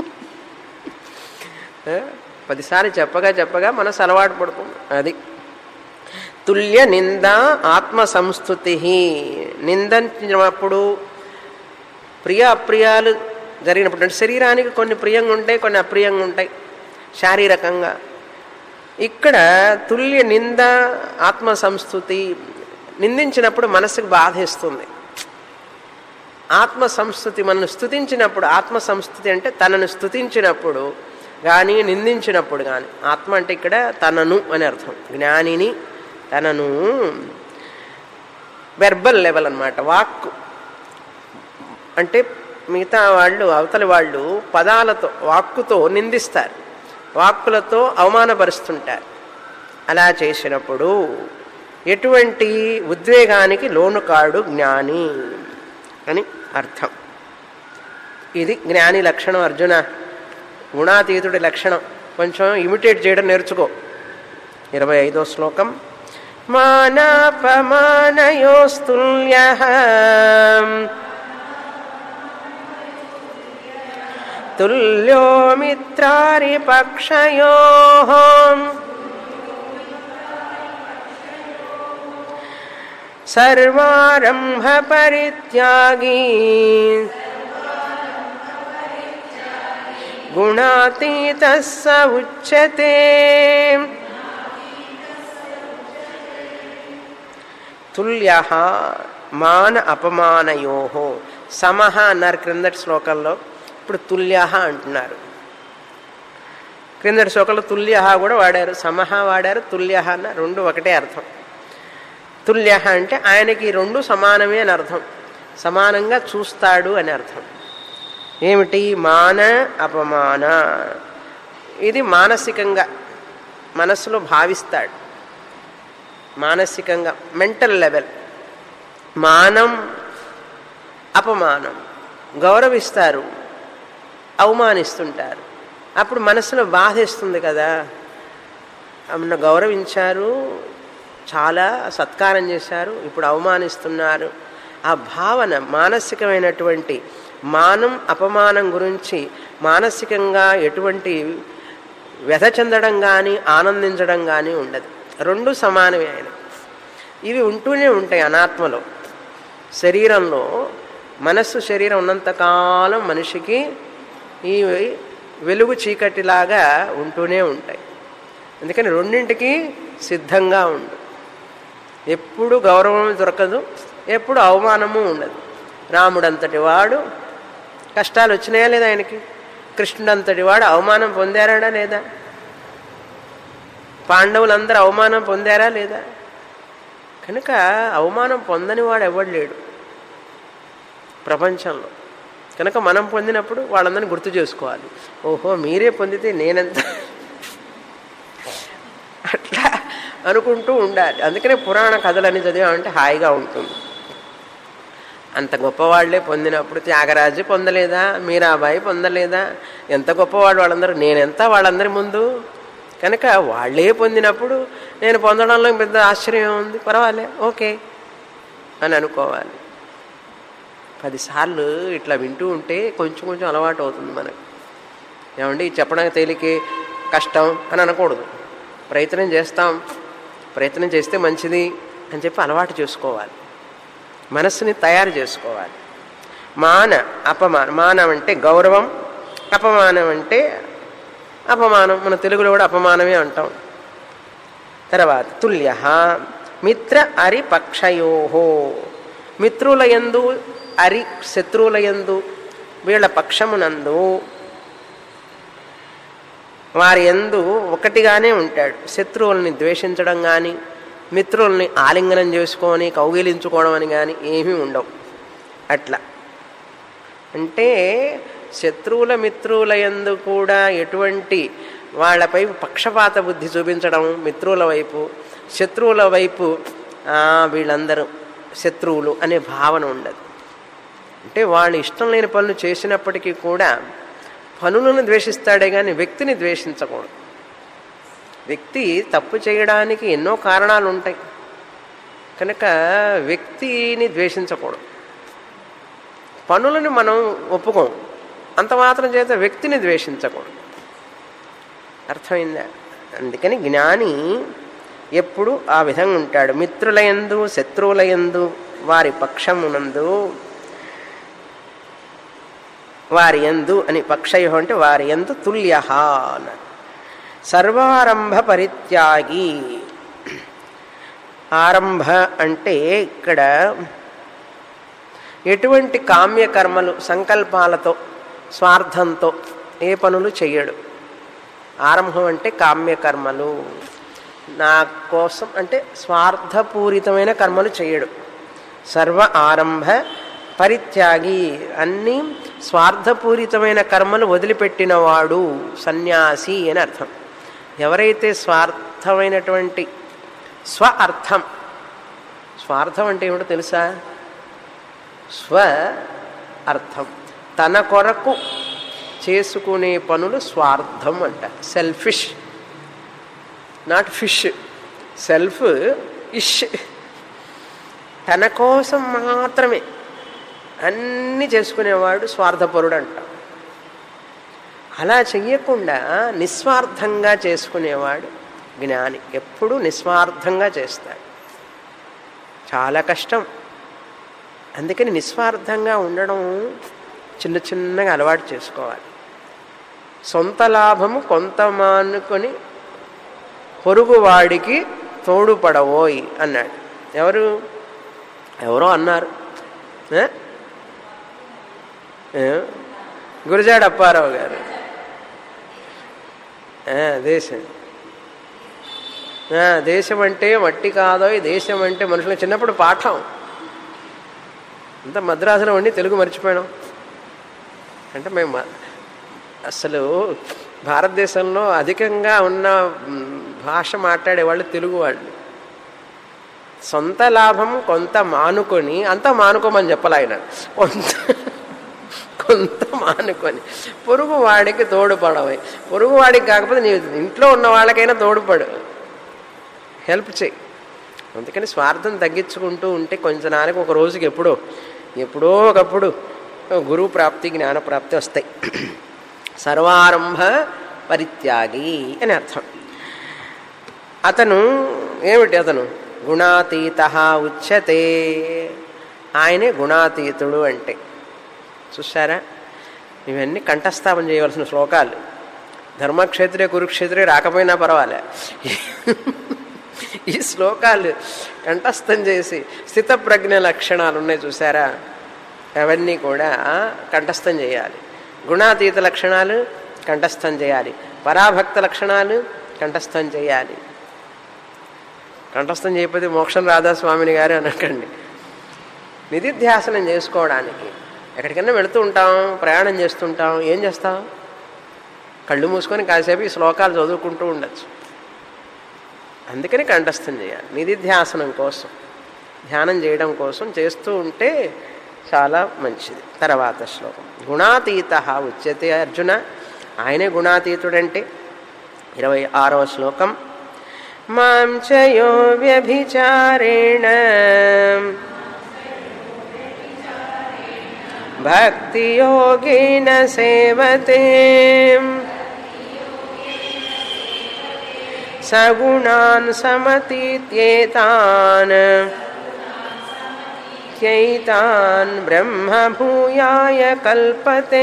పదిసార్లు చెప్పగా చెప్పగా మనసు అలవాటు పడుతుంది. అది తుల్య నింద ఆత్మ సంస్థుతి. నిందించినప్పుడు ప్రియ అప్రియాలు జరిగినప్పుడు, అంటే శరీరానికి కొన్ని ప్రియంగా ఉంటాయి, కొన్ని అప్రియంగా ఉంటాయి శారీరకంగా. ఇక్కడ తుల్య నింద ఆత్మ సంస్థుతి. నిందించినప్పుడు మనసుకు బాధేస్తుంది. ఆత్మ సంస్థుతి మనను స్తుతించినప్పుడు, ఆత్మ సంస్థుతి అంటే తనను స్తుతించినప్పుడు కానీ నిందించినప్పుడు కానీ, ఆత్మ అంటే ఇక్కడ తనను అని అర్థం. జ్ఞానిని తనను వెర్బల్ లెవెల్ అన్నమాట. వాక్కు అంటే మిగతా వాళ్ళు అవతలి వాళ్ళు పదాలతో వాక్కుతో నిందిస్తారు, వాక్కులతో అవమానపరుస్తుంటారు. అలా చేసినప్పుడు ఎటువంటి ఉద్వేగానికి లోను కాడు జ్ఞాని అని అర్థం. ఇది జ్ఞాని లక్షణం. అర్జున, గుణాతీతుడి లక్షణం. కొంచెం ఇమిటేట్ చేయడం నేర్చుకో. ఇరవై ఐదో శ్లోకం. మానాపమానయోస్తుల్యః తుల్యో మిత్రారిపక్షయోః సర్వారంభ పరిత్యాగీ గుణాతీతః స ఉచ్యతే. తుల్యః మాన అపమానయోః. సమః అన్నారు క్రిందటి శ్లోకంలో, ఇప్పుడు తుల్యః అంటున్నారు. క్రిందటి శ్లోకంలో తుల్యః కూడా వాడారు, సమః వాడారు, తుల్యః అన్న రెండు ఒకటే అర్థం. తుల్యః అంటే ఆయనకి రెండు సమానమే అని అర్థం, సమానంగా చూస్తాడు అని అర్థం. ఏమిటి? మాన అపమాన. ఇది మానసికంగా మనస్సులో భావిస్తాడు, మానసికంగా మెంటల్ లెవెల్. మానం అపమానం, గౌరవిస్తారు, అవమానిస్తుంటారు. అప్పుడు మనసులో బాధేస్తుంది కదా, ఆమెను గౌరవించారు, చాలా సత్కారం చేశారు, ఇప్పుడు అవమానిస్తున్నారు. ఆ భావన మానసికమైనటువంటి మానం అపమానం గురించి మానసికంగా ఎటువంటి వ్యధ చెందడం కానీ ఆనందించడం కానీ ఉండదు. రెండు సమానమే ఆయన. ఇవి ఉంటూనే ఉంటాయి అనాత్మలో. శరీరంలో మనస్సు శరీరం ఉన్నంతకాలం మనిషికి ఈ వెలుగు చీకటిలాగా ఉంటూనే ఉంటాయి. అందుకని రెండింటికి సిద్ధంగా ఉండు. ఎప్పుడు గౌరవం దొరకదు, ఎప్పుడు అవమానము ఉండదు. రాముడంతటి వాడు కష్టాలు వచ్చినాయా లేదా ఆయనకి? కృష్ణుడంతటి వాడు అవమానం పొందారా లేదా? పాండవులందరూ అవమానం పొందారా లేదా? కనుక అవమానం పొందని వాడు ఎవడు లేడు ప్రపంచంలో. కనుక మనం పొందినప్పుడు వాళ్ళందరినీ గుర్తు చేసుకోవాలి. ఓహో, మీరే పొందితే నేనెంత, అట్లా అనుకుంటూ ఉండాలి. అందుకనే పురాణ కథలన్నీ చదివామంటే హాయిగా ఉంటుంది. అంత గొప్పవాళ్లే పొందినప్పుడు త్యాగరాజు పొందలేదా, మీరాబాయి పొందలేదా? ఎంత గొప్పవాళ్ళు వాళ్ళందరూ, నేనెంత వాళ్ళందరి ముందు. కనుక వాళ్ళే పొందినప్పుడు నేను పొందడంలో పెద్ద ఆశ్చర్యం ఉంది, పర్వాలే, ఓకే అని అనుకోవాలి. పదిసార్లు ఇట్లా వింటూ ఉంటే కొంచెం కొంచెం అలవాటు అవుతుంది మనకు. ఏమండి చెప్పడానికి తేలికే, కష్టం అని అనకూడదు. ప్రయత్నం చేస్తాం, ప్రయత్నం చేస్తే మంచిది అని చెప్పి అలవాటు చేసుకోవాలి, మనస్సుని తయారు చేసుకోవాలి. మాన అపమానం. మానం అంటే గౌరవం, అపమానం అంటే అపమానం. మన తెలుగులో కూడా అపమానమే అంటాం. తర్వాత తుల్య మిత్ర అరి పక్షయోహో. మిత్రుల యందు అరి శత్రువుల యందు వీళ్ళ పక్షమునందు వారి యందు ఒకటిగానే ఉంటాడు. శత్రువుల్ని ద్వేషించడం కానీ మిత్రుల్ని ఆలింగనం చేసుకొని కౌగిలించుకోవడం అని కానీ ఏమీ ఉండవు. అట్లా అంటే శత్రువుల మిత్రుల యందు కూడా ఎటువంటి వాళ్ళపై పక్షపాత బుద్ధి చూపించడం, మిత్రుల వైపు శత్రువుల వైపు వీళ్ళందరూ శత్రువులు అనే భావన ఉండదు. అంటే వాళ్ళు ఇష్టం లేని పనులు చేసినప్పటికీ కూడా పనులను ద్వేషిస్తాడే కానీ వ్యక్తిని ద్వేషించకూడదు. వ్యక్తి తప్పు చేయడానికి ఎన్నో కారణాలు ఉంటాయి కనుక వ్యక్తిని ద్వేషించకూడదు. పనులను మనం ఒప్పుకోం, అంత మాత్రం చేత వ్యక్తిని ద్వేషించకూడదు. అర్థమైందా? అందుకని జ్ఞాని ఎప్పుడు ఆ విధంగా ఉంటాడు. మిత్రులయందు శత్రువులయందు వారి పక్షమునందు వారి యందు అని పక్షయో అంటే వారి యందు తుల్య అన్నారు. సర్వారంభ పరిత్యాగి. ఆరంభ అంటే ఇక్కడ ఎటువంటి కామ్యకర్మలు సంకల్పాలతో స్వార్థంతో ఏ పనులు చెయ్యడు. ఆరంభం అంటే కామ్యకర్మలు, నా కోసం అంటే స్వార్థపూరితమైన కర్మలు చేయడు. సర్వ ఆరంభ పరిత్యాగి, అన్నీ స్వార్థపూరితమైన కర్మలు వదిలిపెట్టినవాడు సన్యాసి అని అర్థం. ఎవరైతే స్వార్థమైనటువంటి స్వ అర్థం, స్వార్థం అంటే ఏమిటో తెలుసా? స్వ అర్థం, తన కొరకు చేసుకునే పనులు స్వార్థం అంట. సెల్ఫిష్, నాట్ ఫిష్, సెల్ఫ్ ఇష్, తన కోసం మాత్రమే అన్నీ చేసుకునేవాడు స్వార్థపరుడు అంట. అలా చెయ్యకుండా నిస్వార్థంగా చేసుకునేవాడు జ్ఞాని. ఎప్పుడూ నిస్వార్థంగా చేస్తాడు. చాలా కష్టం. అందుకని నిస్వార్థంగా ఉండడం చిన్న చిన్నగా అలవాటు చేసుకోవాలి. సొంత లాభము కొంత మానుకొని పొరుగువాడికి తోడుపడవోయ్ అన్నాడు. ఎవరు ఎవరో అన్నారు, గురజాడ అప్పారావు గారు. దేశం దేశం అంటే మట్టి కాదో, దేశం అంటే మనుషులు. చిన్నప్పుడు పాఠం అంతా మద్రాసులో ఉండి తెలుగు మర్చిపోయాం. అంటే మేము అసలు భారతదేశంలో అధికంగా ఉన్న భాష మాట్లాడేవాళ్ళు తెలుగు వాళ్ళు. సొంత లాభం కొంత మానుకొని, అంతా మానుకోమని చెప్పాలి ఆయన, కొంత కొంత మానుకొని పొరుగు వాడికి తోడుపడవి. పొరుగు వాడికి కాకపోతే నీ ఇంట్లో ఉన్న వాళ్ళకైనా తోడుపడు, హెల్ప్ చేయి. అందుకని స్వార్థం తగ్గించుకుంటూ ఉంటే కొంచెం నాలుగు ఒక రోజుకి ఎప్పుడో ఎప్పుడో ఒకప్పుడు గురువు ప్రాప్తి జ్ఞానప్రాప్తి వస్తాయి. సర్వారంభ పరిత్యాగి అని అర్థం. అతను ఏమిటి? అతను గుణాతీత ఉచ్యతే. ఆయనే గుణాతీతుడు అంటే. చూసారా, ఇవన్నీ కంఠస్థాపన చేయవలసిన శ్లోకాలు. ధర్మక్షేత్రే కురుక్షేత్రే రాకపోయినా పర్వాలే, ఈ శ్లోకాలు కంఠస్థం చేసి స్థితప్రజ్ఞ లక్షణాలు ఉన్నాయి చూసారా, అవన్నీ కూడా కంఠస్థం చేయాలి. గుణాతీత లక్షణాలు కంఠస్థం చేయాలి, పరాభక్త లక్షణాలు కంఠస్థం చేయాలి. కంఠస్థం చేయకపోతే మోక్షం రాధా స్వామిని గారు అనకండి. నిధిధ్యాసనం చేసుకోవడానికి ఎక్కడికైనా వెళుతూ ఉంటాం, ప్రయాణం చేస్తుంటాం, ఏం చేస్తాం? కళ్ళు మూసుకొని కాసేపు ఈ శ్లోకాలు చదువుకుంటూ ఉండొచ్చు. అందుకని కంఠస్థం చేయాలి. నిధిధ్యాసనం కోసం, ధ్యానం చేయడం కోసం చేస్తూ ఉంటే చాలా మంచిది. తర్వాత శ్లోకం గుణాతీత ఉచ్యతే అర్జున. ఆయనే గుణాతీతుడంటే. ఇరవై ఆరవ శ్లోకం మాం చయో వ్యభిచారేణ భక్తి యోగేన సేవతే సగుణాన్ సమతీత్యేతాన్ త్యైతాన్ బ్రహ్మ భూయాయ కల్పతే.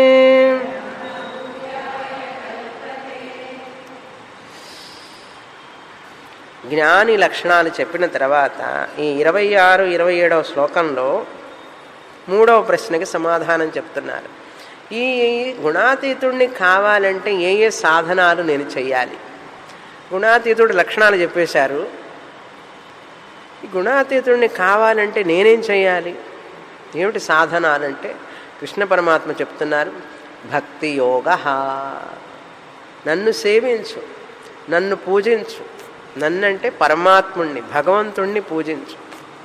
జ్ఞాని లక్షణాలు చెప్పిన తర్వాత ఈ ఇరవై ఆరు ఇరవై ఏడవ శ్లోకంలో మూడవ ప్రశ్నకి సమాధానం చెప్తున్నారు. ఈ గుణాతీతుడిని కావాలంటే ఏ ఏ సాధనాలు నేను చెయ్యాలి? గుణాతీతుడి లక్షణాలు చెప్పేశారు. ఈ గుణాతీతుడిని కావాలంటే నేనేం చేయాలి? ఏమిటి సాధనాలంటే కృష్ణ పరమాత్మ చెప్తున్నారు, భక్తి యోగ. నన్ను సేవించు, నన్ను పూజించు. నన్నంటే పరమాత్ముణ్ణి, భగవంతుణ్ణి పూజించు.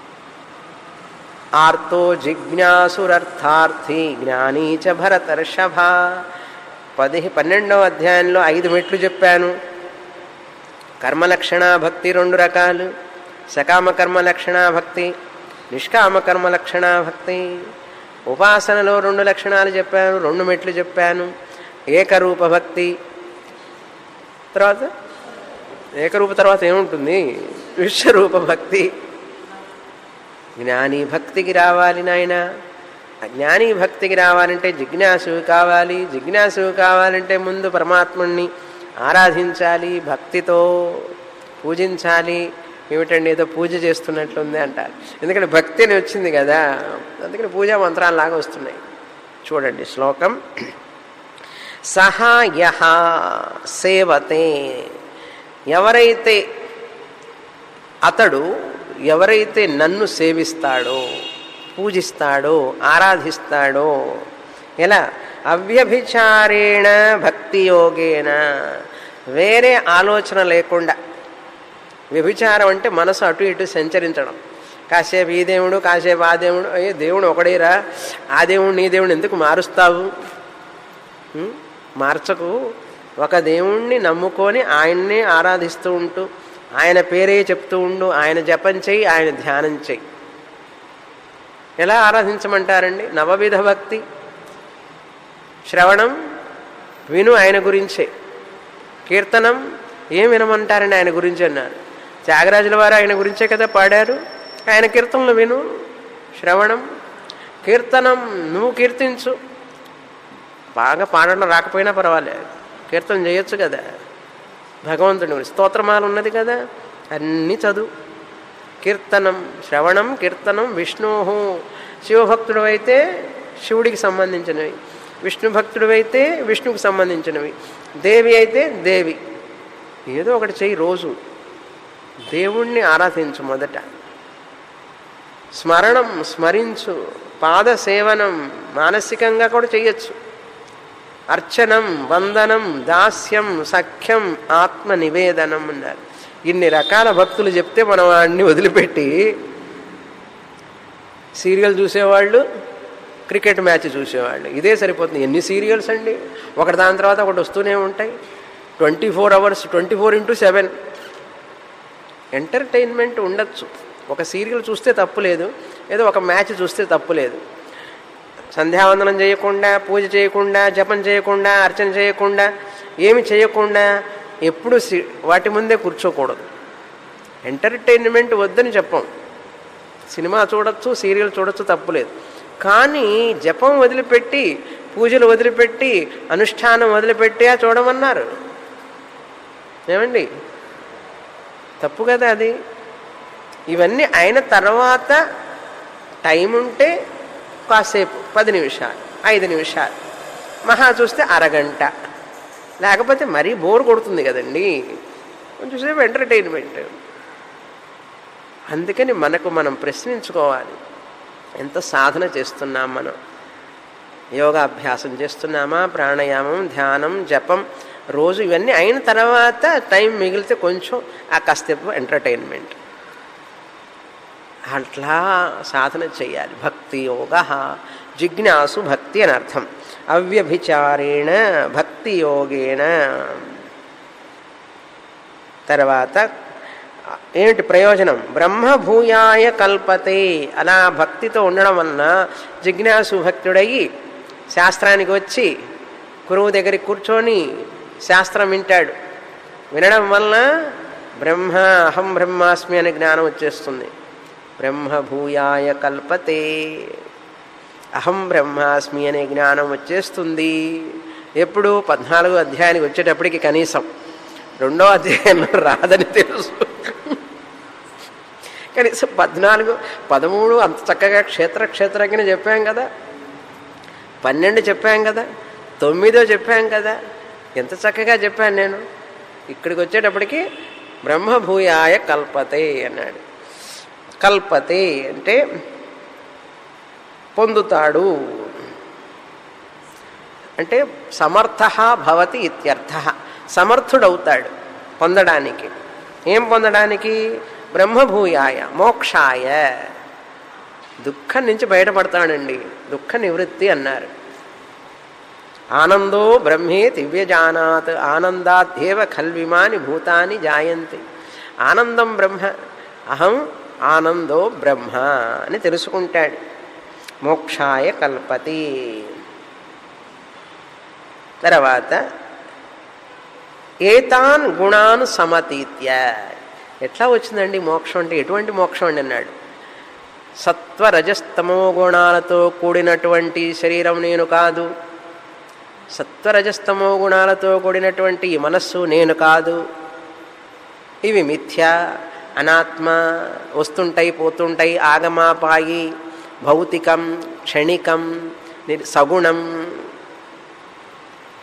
ఆర్తో జిజ్ఞాసురర్థార్థి జ్ఞానీ చ భరతర్షభ. పది పన్నెండవ అధ్యాయంలో ఐదు మెట్లు చెప్పాను. కర్మలక్షణ భక్తి రెండు రకాలు, సకామ కర్మ లక్షణ భక్తి, నిష్కామ కర్మ లక్షణ భక్తి. ఉపాసనలో రెండు లక్షణాలు చెప్పాను, రెండు మెట్లు చెప్పాను. ఏకరూప భక్తి, తర్వాత ఏకరూప తర్వాత ఏముంటుంది? విశ్వరూప భక్తి. జ్ఞాని భక్తికి రావాలి నాయన. అజ్ఞాని భక్తికి రావాలంటే జిజ్ఞాసువు కావాలి. జిజ్ఞాసువు కావాలంటే ముందు పరమాత్ముణ్ణి ఆరాధించాలి, భక్తితో పూజించాలి. ఏమిటండి ఏదో పూజ చేస్తున్నట్లుంది అంటారు, ఎందుకంటే భక్తి అని వచ్చింది కదా, అందుకని పూజా మంత్రాలలాగా వస్తున్నాయి. చూడండి శ్లోకం సహా యహ సేవతే, ఎవరైతే అతడు ఎవరైతే నన్ను సేవిస్తాడో, పూజిస్తాడో, ఆరాధిస్తాడో, ఎలా? అవ్యభిచారేణ భక్తి యోగేన, వేరే ఆలోచన లేకుండా. వ్యభిచారం అంటే మనసు అటు ఇటు సంచరించడం. కాసేపు ఈ దేవుడు, కాసేపు ఆ దేవుడు, అయ్యే దేవుడు ఒకడేరా, ఆ దేవుడు నీ దేవుడు ఎందుకు మారుస్తావు? మార్చకు. ఒక దేవుణ్ణి నమ్ముకొని ఆయన్నే ఆరాధిస్తూ ఉంటూ ఆయన పేరే చెప్తూ ఉండు, ఆయన జపం చెయ్యి, ఆయన ధ్యానం చెయ్యి. ఎలా ఆరాధించమంటారండి? నవవిధ భక్తి. శ్రవణం విను, ఆయన గురించే. కీర్తనం ఏం వినమంటారండి? ఆయన గురించి అన్నారు. త్యాగరాజుల వారు ఆయన గురించే కదా పాడారు. ఆయన కీర్తనలు విను. శ్రవణం, కీర్తనం నువ్వు కీర్తించు. బాగా పాడడం రాకపోయినా పర్వాలేదు, కీర్తన చేయొచ్చు కదా. భగవంతుడి గురించి స్తోత్రమాల ఉన్నది కదా, అన్నీ చదువు. కీర్తనం, శ్రవణం, కీర్తనం. విష్ణోహు, శివభక్తుడు అయితే శివుడికి సంబంధించినవి, విష్ణు భక్తుడు అయితే విష్ణువుకి సంబంధించినవి, దేవి అయితే దేవి. ఏదో ఒకటి చెయ్యి రోజు. దేవుణ్ణి ఆరాధించు మొదట. స్మరణం, స్మరించు. పాద సేవనం మానసికంగా కూడా చేయొచ్చు. అర్చనం, వందనం, దాస్యం, సఖ్యం, ఆత్మ నివేదనం అన్నారు. ఇన్ని రకాల భక్తులు చెప్తే మనం వాడిని వదిలిపెట్టి సీరియల్ చూసేవాళ్ళు, క్రికెట్ మ్యాచ్ చూసేవాళ్ళు, ఇదే సరిపోతుంది. ఎన్ని సీరియల్స్ అండి, ఒకటి దాని తర్వాత ఒకటి వస్తూనే ఉంటాయి. Twenty four hours twenty four into seven entertainment ఉండొచ్చు. ఒక సీరియల్ చూస్తే తప్పు లేదు, ఏదో ఒక మ్యాచ్ చూస్తే తప్పు లేదు. సంధ్యావందనం చేయకుండా, పూజ చేయకుండా, జపం చేయకుండా, అర్చన చేయకుండా, ఏమి చేయకుండా ఎప్పుడు వాటి ముందే కూర్చోకూడదు. ఎంటర్టైన్మెంట్ వద్దని చెప్పం. సినిమా చూడొచ్చు, సీరియల్ చూడొచ్చు, తప్పులేదు. కానీ జపం వదిలిపెట్టి, పూజలు వదిలిపెట్టి, అనుష్ఠానం వదిలిపెట్టి చూడమన్నారు. ఏమండి, తప్పు కదా అది. ఇవన్నీ అయిన తర్వాత టైం ఉంటే కాసేపు, పది నిమిషాలు, ఐదు నిమిషాలు, మహా చూస్తే అరగంట. లేకపోతే మరీ బోర్ కొడుతుంది కదండి, కొంచెంసేపు ఎంటర్టైన్మెంట్. అందుకని మనకు మనం ప్రశ్నించుకోవాలి, ఎంత సాధన చేస్తున్నాం మనం. యోగాభ్యాసం చేస్తున్నామా, ప్రాణాయామం, ధ్యానం, జపం రోజు ఇవన్నీ అయిన తర్వాత టైం మిగిలితే కొంచెం ఆ కాసేపు ఎంటర్టైన్మెంట్. అట్లా సాధన చేయాలి. భక్తి యోగ, జిజ్ఞాసు భక్తి అని అర్థం. అవ్యభిచారేణ భక్తి యోగేన. తర్వాత ఏమిటి ప్రయోజనం? బ్రహ్మభూయాయ కల్పతే. అలా భక్తితో ఉండడం వలన జిజ్ఞాసు భక్తుడయ్యి శాస్త్రానికి వచ్చి గురువు దగ్గరికి కూర్చొని శాస్త్రం వింటాడు. వినడం వలన బ్రహ్మ, అహం బ్రహ్మాస్మి అనే జ్ఞానం వచ్చేస్తుంది. బ్రహ్మభూయాయ కల్పతే, అహం బ్రహ్మాస్మి అనే జ్ఞానం వచ్చేస్తుంది. ఎప్పుడు? పద్నాలుగో అధ్యాయానికి వచ్చేటప్పటికి కనీసం. రెండో అధ్యాయంలో రాదని తెలుసు, కనీసం పద్నాలుగు పదమూడు అంత చక్కగా క్షేత్ర క్షేత్రజ్ఞ చెప్పాం కదా, పన్నెండు చెప్పాం కదా, తొమ్మిదో చెప్పాం కదా, ఎంత చక్కగా చెప్పాను నేను. ఇక్కడికి వచ్చేటప్పటికి బ్రహ్మభూయాయ కల్పతే అన్నాడు. కల్పతే అంటే పొందుతాడు, అంటే సమర్థ భవతి ఇత్యర్థ. సమర్థుడవుతాడు పొందడానికి. ఏం పొందడానికి? బ్రహ్మభూయాయ మోక్షాయ, దుఃఖం నుంచి బయటపడతాడండి. దుఃఖ నివృత్తి అన్నారు. ఆనందో బ్రహ్మే దివ్యజానాత్, ఆనందాద్యేవ ఖల్విమాని భూతాని జాయంతి. ఆనందం బ్రహ్మ, అహం ఆనందో బ్రహ్మ అని తెలుసుకుంటాడు. మోక్షాయ కల్పతి. తర్వాత ఏతాన్ గుణాన్ సమతీత్య. ఎట్లా వచ్చిందండి మోక్షం అంటే? ఎటువంటి మోక్షం అండి అన్నాడు. సత్వ రజస్తమో గుణాలతో కూడినటువంటి శరీరం నేను కాదు, సత్వరజస్తమో గుణాలతో కూడినటువంటి ఈ మనస్సు నేను కాదు, ఇవి మిథ్య, అనాత్మ, వస్తుంటాయి పోతుంటాయి, ఆగమాపాయి, భౌతికం, క్షణికం, సగుణం.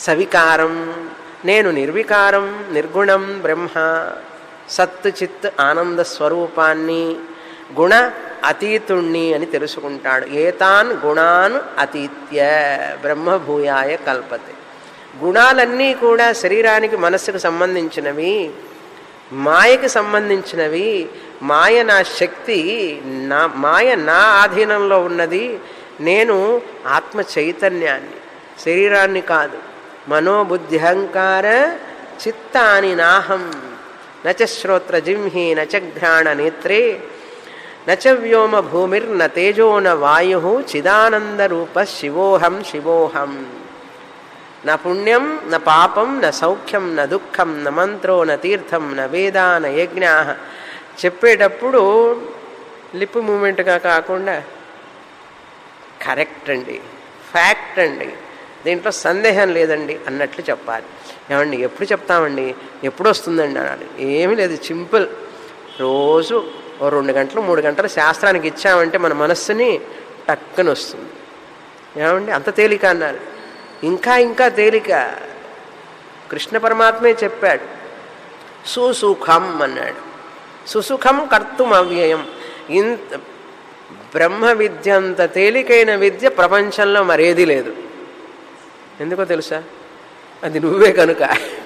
సవికారం, నేను నిర్వికారం నిర్గుణం బ్రహ్మ, సత్ చిత్ ఆనంద స్వరూపాన్ని, గుణ అతీతుణ్ణి అని తెలుసుకుంటాడు. ఏతాన్ గుణాన్ అతీత్య బ్రహ్మభూయాయ కల్పతే. గుణాలన్నీ కూడా శరీరానికి మనస్సుకు సంబంధించినవి, మాయకి సంబంధించినవి. మాయ నా శక్తి, నా మాయ నా ఆధీనంలో ఉన్నది. నేను ఆత్మ చైతన్యాన్ని, శరీరాన్ని కాదు. మనోబుద్ధి అహంకార చిత్తాని నాహం, నచ శ్రోత్ర జింహి నచ ఘ్రాణ నేత్రే, నచ వ్యోమ భూమిర్న తేజో న వాయు చిదానందరూప శివోహం శివోహం. న పుణ్యం న పాపం న సౌఖ్యం న దుఃఖం న మంత్రో న తీర్థం న వేదా న యజ్ఞా. చెప్పేటప్పుడు లిప్ మూమెంట్గా కాకుండా కరెక్ట్ అండి, ఫ్యాక్ట్ అండి, దీంట్లో సందేహం లేదండి అన్నట్లు చెప్పాలి. ఏమండి ఎప్పుడు చెప్తామండి, ఎప్పుడు వస్తుందండి అనాలి. ఏమీ లేదు, సింపుల్. రోజు ఓ రెండు గంటలు మూడు గంటలు శాస్త్రానికి ఇచ్చామంటే మన మనస్సుని టక్కున వస్తుంది. ఏమండి అంత తేలిక అన్నారు. ఇంకా ఇంకా తేలిక కృష్ణ పరమాత్మే చెప్పాడు. సుసుఖం అన్నాడు. సుసుఖం కర్తుం అవ్యయం. ఇంత బ్రహ్మ విద్య అంత తేలికైన విద్య ప్రపంచంలో మరేది లేదు. ఎందుకో తెలుసా? అది నువ్వే కనుక.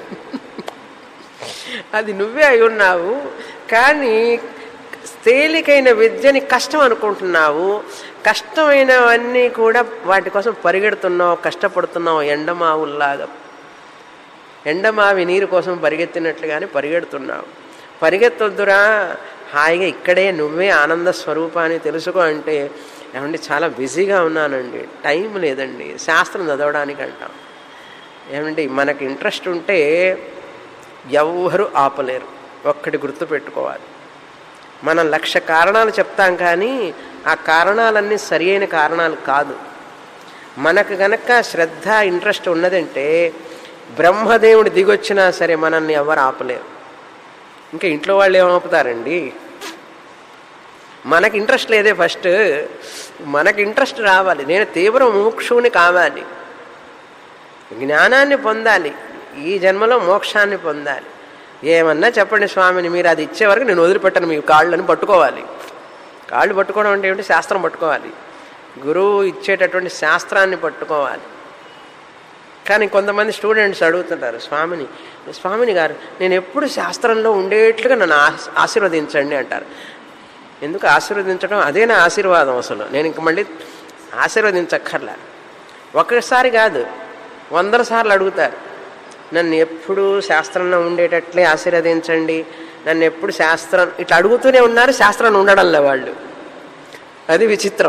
అది నువ్వే అయి ఉన్నావు. కానీ తేలికైన విద్యని కష్టం అనుకుంటున్నావు. కష్టమైనవన్నీ కూడా వాటి కోసం పరిగెడుతున్నావు, కష్టపడుతున్నావు. ఎండమావుల్లాగా ఎండమావి నీరు కోసం పరిగెత్తినట్లుగానే పరిగెడుతున్నావు. పరిగెత్తొద్దురా, హాయిగా ఇక్కడే నువ్వే ఆనంద స్వరూపాన్ని తెలుసుకో అంటే, ఏమండి చాలా బిజీగా ఉన్నానండి, టైం లేదండి శాస్త్రం చదవడానికి అంటాం. ఏమండి మనకి ఇంట్రెస్ట్ ఉంటే ఎవ్వరూ ఆపలేరు. ఒక్కటి గుర్తుపెట్టుకోవాలి, మనం లక్ష కారణాలు చెప్తాం కానీ ఆ కారణాలన్నీ సరి అయిన కారణాలు కాదు. మనకు గనక శ్రద్ధ ఇంట్రెస్ట్ ఉన్నదంటే బ్రహ్మదేవుడు దిగొచ్చినా సరే మనల్ని ఎవరు ఆపలేరు. ఇంకా ఇంట్లో వాళ్ళు ఏమాపుతారండి? మనకి ఇంట్రెస్ట్ లేదే. ఫస్ట్ మనకి ఇంట్రెస్ట్ రావాలి. నేను తీవ్ర మోక్షుని కావాలి, జ్ఞానాన్ని పొందాలి, ఈ జన్మలో మోక్షాన్ని పొందాలి. ఏమన్నా చెప్పండి స్వామిని, మీరు అది ఇచ్చే వరకు నేను వదిలిపెట్టను, మీ కాళ్ళని పట్టుకోవాలి. కాళ్ళు పట్టుకోవడం అంటే ఏమిటి? శాస్త్రం పట్టుకోవాలి, గురువు ఇచ్చేటటువంటి శాస్త్రాన్ని పట్టుకోవాలి. కానీ కొంతమంది స్టూడెంట్స్ అడుగుతుంటారు స్వామిని, స్వామిని గారు నేను ఎప్పుడు శాస్త్రంలో ఉండేట్లుగా నన్ను ఆశీర్వదించండి అంటారు. ఎందుకు ఆశీర్వదించడం? అదే నా ఆశీర్వాదం. అసలు నేను ఇంక మళ్ళీ ఆశీర్వదించక్కర్లే. ఒకసారి కాదు, వందల సార్లు అడుగుతారు, నన్ను ఎప్పుడు శాస్త్రంలో ఉండేటట్లే ఆశీర్వదించండి, నన్ను ఎప్పుడు శాస్త్రం ఇట్లా అడుగుతూనే ఉన్నారు. శాస్త్రాన్ని ఉండడంలే వాళ్ళు. అది విచిత్రం.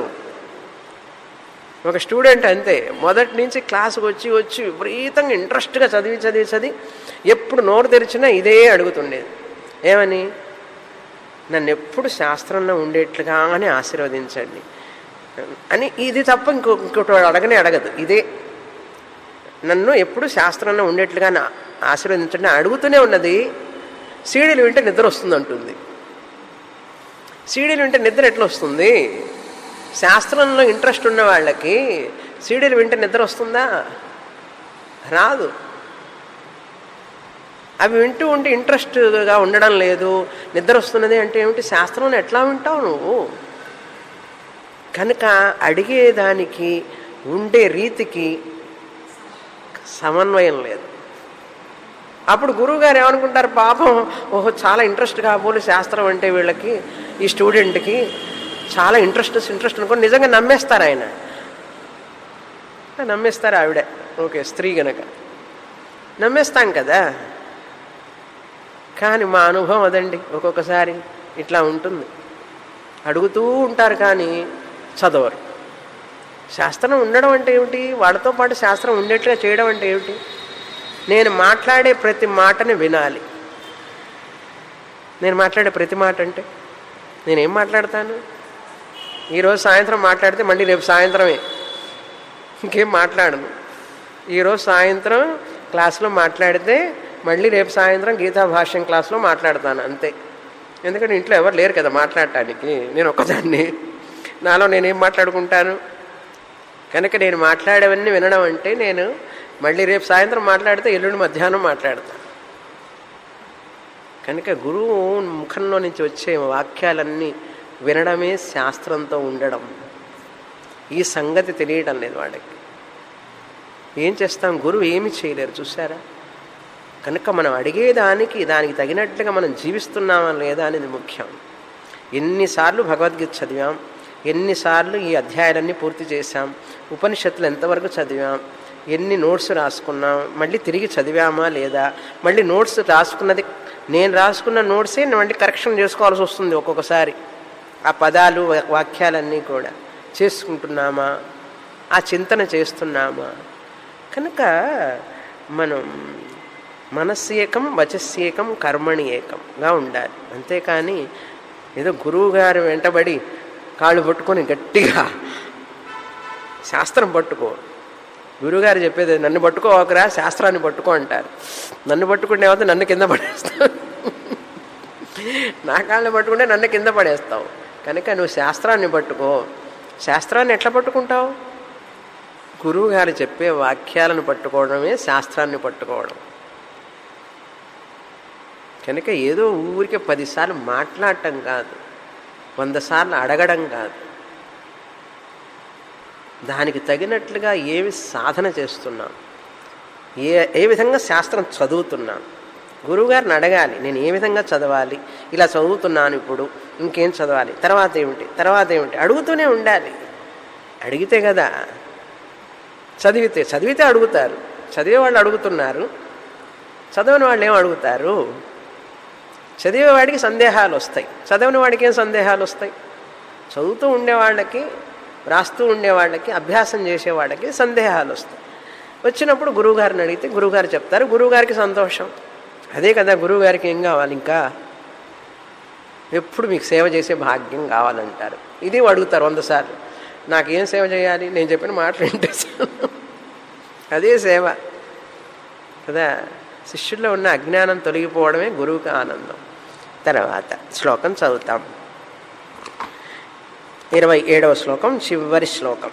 ఒక స్టూడెంట్ అంతే, మొదటి నుంచి క్లాసుకు వచ్చి వచ్చి విపరీతంగా ఇంట్రెస్ట్గా చదివి చదివి చదివి ఎప్పుడు నోరు తెరిచినా ఇదే అడుగుతుండేది. ఏమని? నన్ను ఎప్పుడు శాస్త్రంలో ఉండేట్లుగానే ఆశీర్వదించండి అని. ఇది తప్ప ఇంకో ఇంకోటి అడగనే అడగదు. ఇదే, నన్ను ఎప్పుడు శాస్త్రంలో ఉండేట్లుగా ఆశీర్వదించండి అడుగుతూనే ఉన్నది. సీడీలు వింటే నిద్ర వస్తుంది అంటుంది. సీడీలు వింటే నిద్ర ఎట్లా వస్తుంది? శాస్త్రంలో ఇంట్రెస్ట్ ఉన్న వాళ్ళకి సీడీలు వింటే నిద్ర వస్తుందా? రాదు. అవి వింటూ ఉంటే ఇంట్రెస్ట్గా ఉండడం లేదు, నిద్ర వస్తున్నది అంటే ఏమిటి? శాస్త్రంలో ఎట్లా వింటావు నువ్వు? కనుక అడిగేదానికి ఉండే రీతికి సమన్వయం లేదు. అప్పుడు గురువుగారు ఏమనుకుంటారు, పాపం ఓహో చాలా ఇంట్రెస్ట్ కాబోలు శాస్త్రం అంటే వీళ్ళకి, ఈ స్టూడెంట్కి చాలా ఇంట్రెస్ట్ ఇంట్రెస్ట్ అనుకో నిజంగా నమ్మేస్తారు. ఆయన నమ్మేస్తారు, ఆవిడ ఓకే స్త్రీ గనక నమ్మేస్తాం కదా. కానీ మా అనుభవం అదండి, ఒక్కొక్కసారి ఇట్లా ఉంటుంది. అడుగుతూ ఉంటారు కానీ చదవరు. శాస్త్రం ఉండడం అంటే ఏమిటి? వాళ్ళతో పాటు శాస్త్రం ఉండేట్లుగా చేయడం అంటే ఏమిటి? నేను మాట్లాడే ప్రతి మాటని వినాలి. నేను మాట్లాడే ప్రతి మాట అంటే నేనేం మాట్లాడతాను? ఈరోజు సాయంత్రం మాట్లాడితే మళ్ళీ రేపు సాయంత్రమే, ఇంకేం మాట్లాడను. ఈరోజు సాయంత్రం క్లాసులో మాట్లాడితే మళ్ళీ రేపు సాయంత్రం గీతా భాష్యం క్లాస్లో మాట్లాడతాను అంతే. ఎందుకంటే ఇంట్లో ఎవరు లేరు కదా మాట్లాడటానికి, నేను ఒక్కదాన్ని, నాలో నేనేం మాట్లాడుకుంటాను. కనుక నేను మాట్లాడేవన్నీ వినడం అంటే నేను మళ్ళీ రేపు సాయంత్రం మాట్లాడితే ఎల్లుండి మధ్యాహ్నం మాట్లాడతా. కనుక గురువు ముఖంలో నుంచి వచ్చే వాక్యాలన్నీ వినడమే శాస్త్రంతో ఉండడం. ఈ సంగతి తెలియడం లేదు వాడికి. ఏం చేస్తాం, గురువు ఏమి చేయలేరు చూసారా. కనుక మనం అడిగేదానికి దానికి తగినట్లుగా మనం జీవిస్తున్నామా లేదా అనేది ముఖ్యం. ఎన్నిసార్లు భగవద్గీత చదివాం, ఎన్నిసార్లు ఈ అధ్యాయాలన్నీ పూర్తి చేశాం, ఉపనిషత్తులు ఎంతవరకు చదివాం, ఎన్ని నోట్స్ రాసుకున్నాం, మళ్ళీ తిరిగి చదివామా లేదా, మళ్ళీ నోట్స్ రాసుకున్నది నేను రాసుకున్న నోట్సే మళ్ళీ కరెక్షన్ చేసుకోవాల్సి వస్తుంది ఒక్కొక్కసారి. ఆ పదాలు వాక్యాలన్నీ కూడా చేసుకుంటున్నామా, ఆ చింతన చేస్తున్నామా. కనుక మనం మనస్సు ఏకం వచస్సేకం కర్మణి ఏకంగా ఉండాలి. అంతేకాని ఏదో గురువు గారు వెంటబడి కాళ్ళు పట్టుకొని గట్టిగా శాస్త్రం పట్టుకో, గురువుగారు చెప్పేది నన్ను పట్టుకోవకరా శాస్త్రాన్ని పట్టుకో అంటారు. నన్ను పట్టుకుంటే ఏమవుతుంది, నన్ను కింద పడేస్తావు. నా కాళ్ళని పట్టుకుంటే నన్ను కింద పడేస్తావు. కనుక నువ్వు శాస్త్రాన్ని పట్టుకో. శాస్త్రాన్ని ఎట్లా పట్టుకుంటావు? గురువు గారు చెప్పే వాక్యాలను పట్టుకోవడమే శాస్త్రాన్ని పట్టుకోవడం. కనుక ఏదో ఊరికే పదిసార్లు మాట్లాడటం కాదు, వంద సార్లు అడగడం కాదు, దానికి తగినట్లుగా ఏమి సాధన చేస్తున్నాం, ఏ ఏ విధంగా శాస్త్రం చదువుతున్నాం. గురువుగారిని అడగాలి, నేను ఏ విధంగా చదవాలి, ఇలా చదువుతున్నాను ఇప్పుడు, ఇంకేం చదవాలి, తర్వాత ఏమిటి తర్వాత ఏమిటి అడుగుతూనే ఉండాలి. అడిగితే కదా చదివితే చదివితే అడుగుతారు. చదివే వాళ్ళు అడుగుతున్నారు, చదవని వాళ్ళు ఏం అడుగుతారు? చదివేవాడికి సందేహాలు వస్తాయి, చదవని వాడికి ఏం సందేహాలు వస్తాయి? చదువుతూ ఉండేవాళ్ళకి, రాస్తూ ఉండేవాళ్ళకి, అభ్యాసం చేసేవాళ్ళకి సందేహాలు వస్తాయి. వచ్చినప్పుడు గురువుగారిని అడిగితే గురువుగారు చెప్తారు, గురువుగారికి సంతోషం. అదే కదా గురువుగారికి ఏం కావాలి, ఇంకా ఎప్పుడు మీకు సేవ చేసే భాగ్యం కావాలంటారు. ఇది అడుగుతారు వంద సార్లు, నాకేం సేవ చేయాలి, నేను చెప్పిన మాటలు వింటేసాను. అదే సేవ కదా. శిష్యుల్లో ఉన్న అజ్ఞానం తొలగిపోవడమే గురువుకి ఆనందం. తర్వాత శ్లోకం చదువుతాం. ఇరవై ఏడవ శ్లోకం, చివరి శ్లోకం.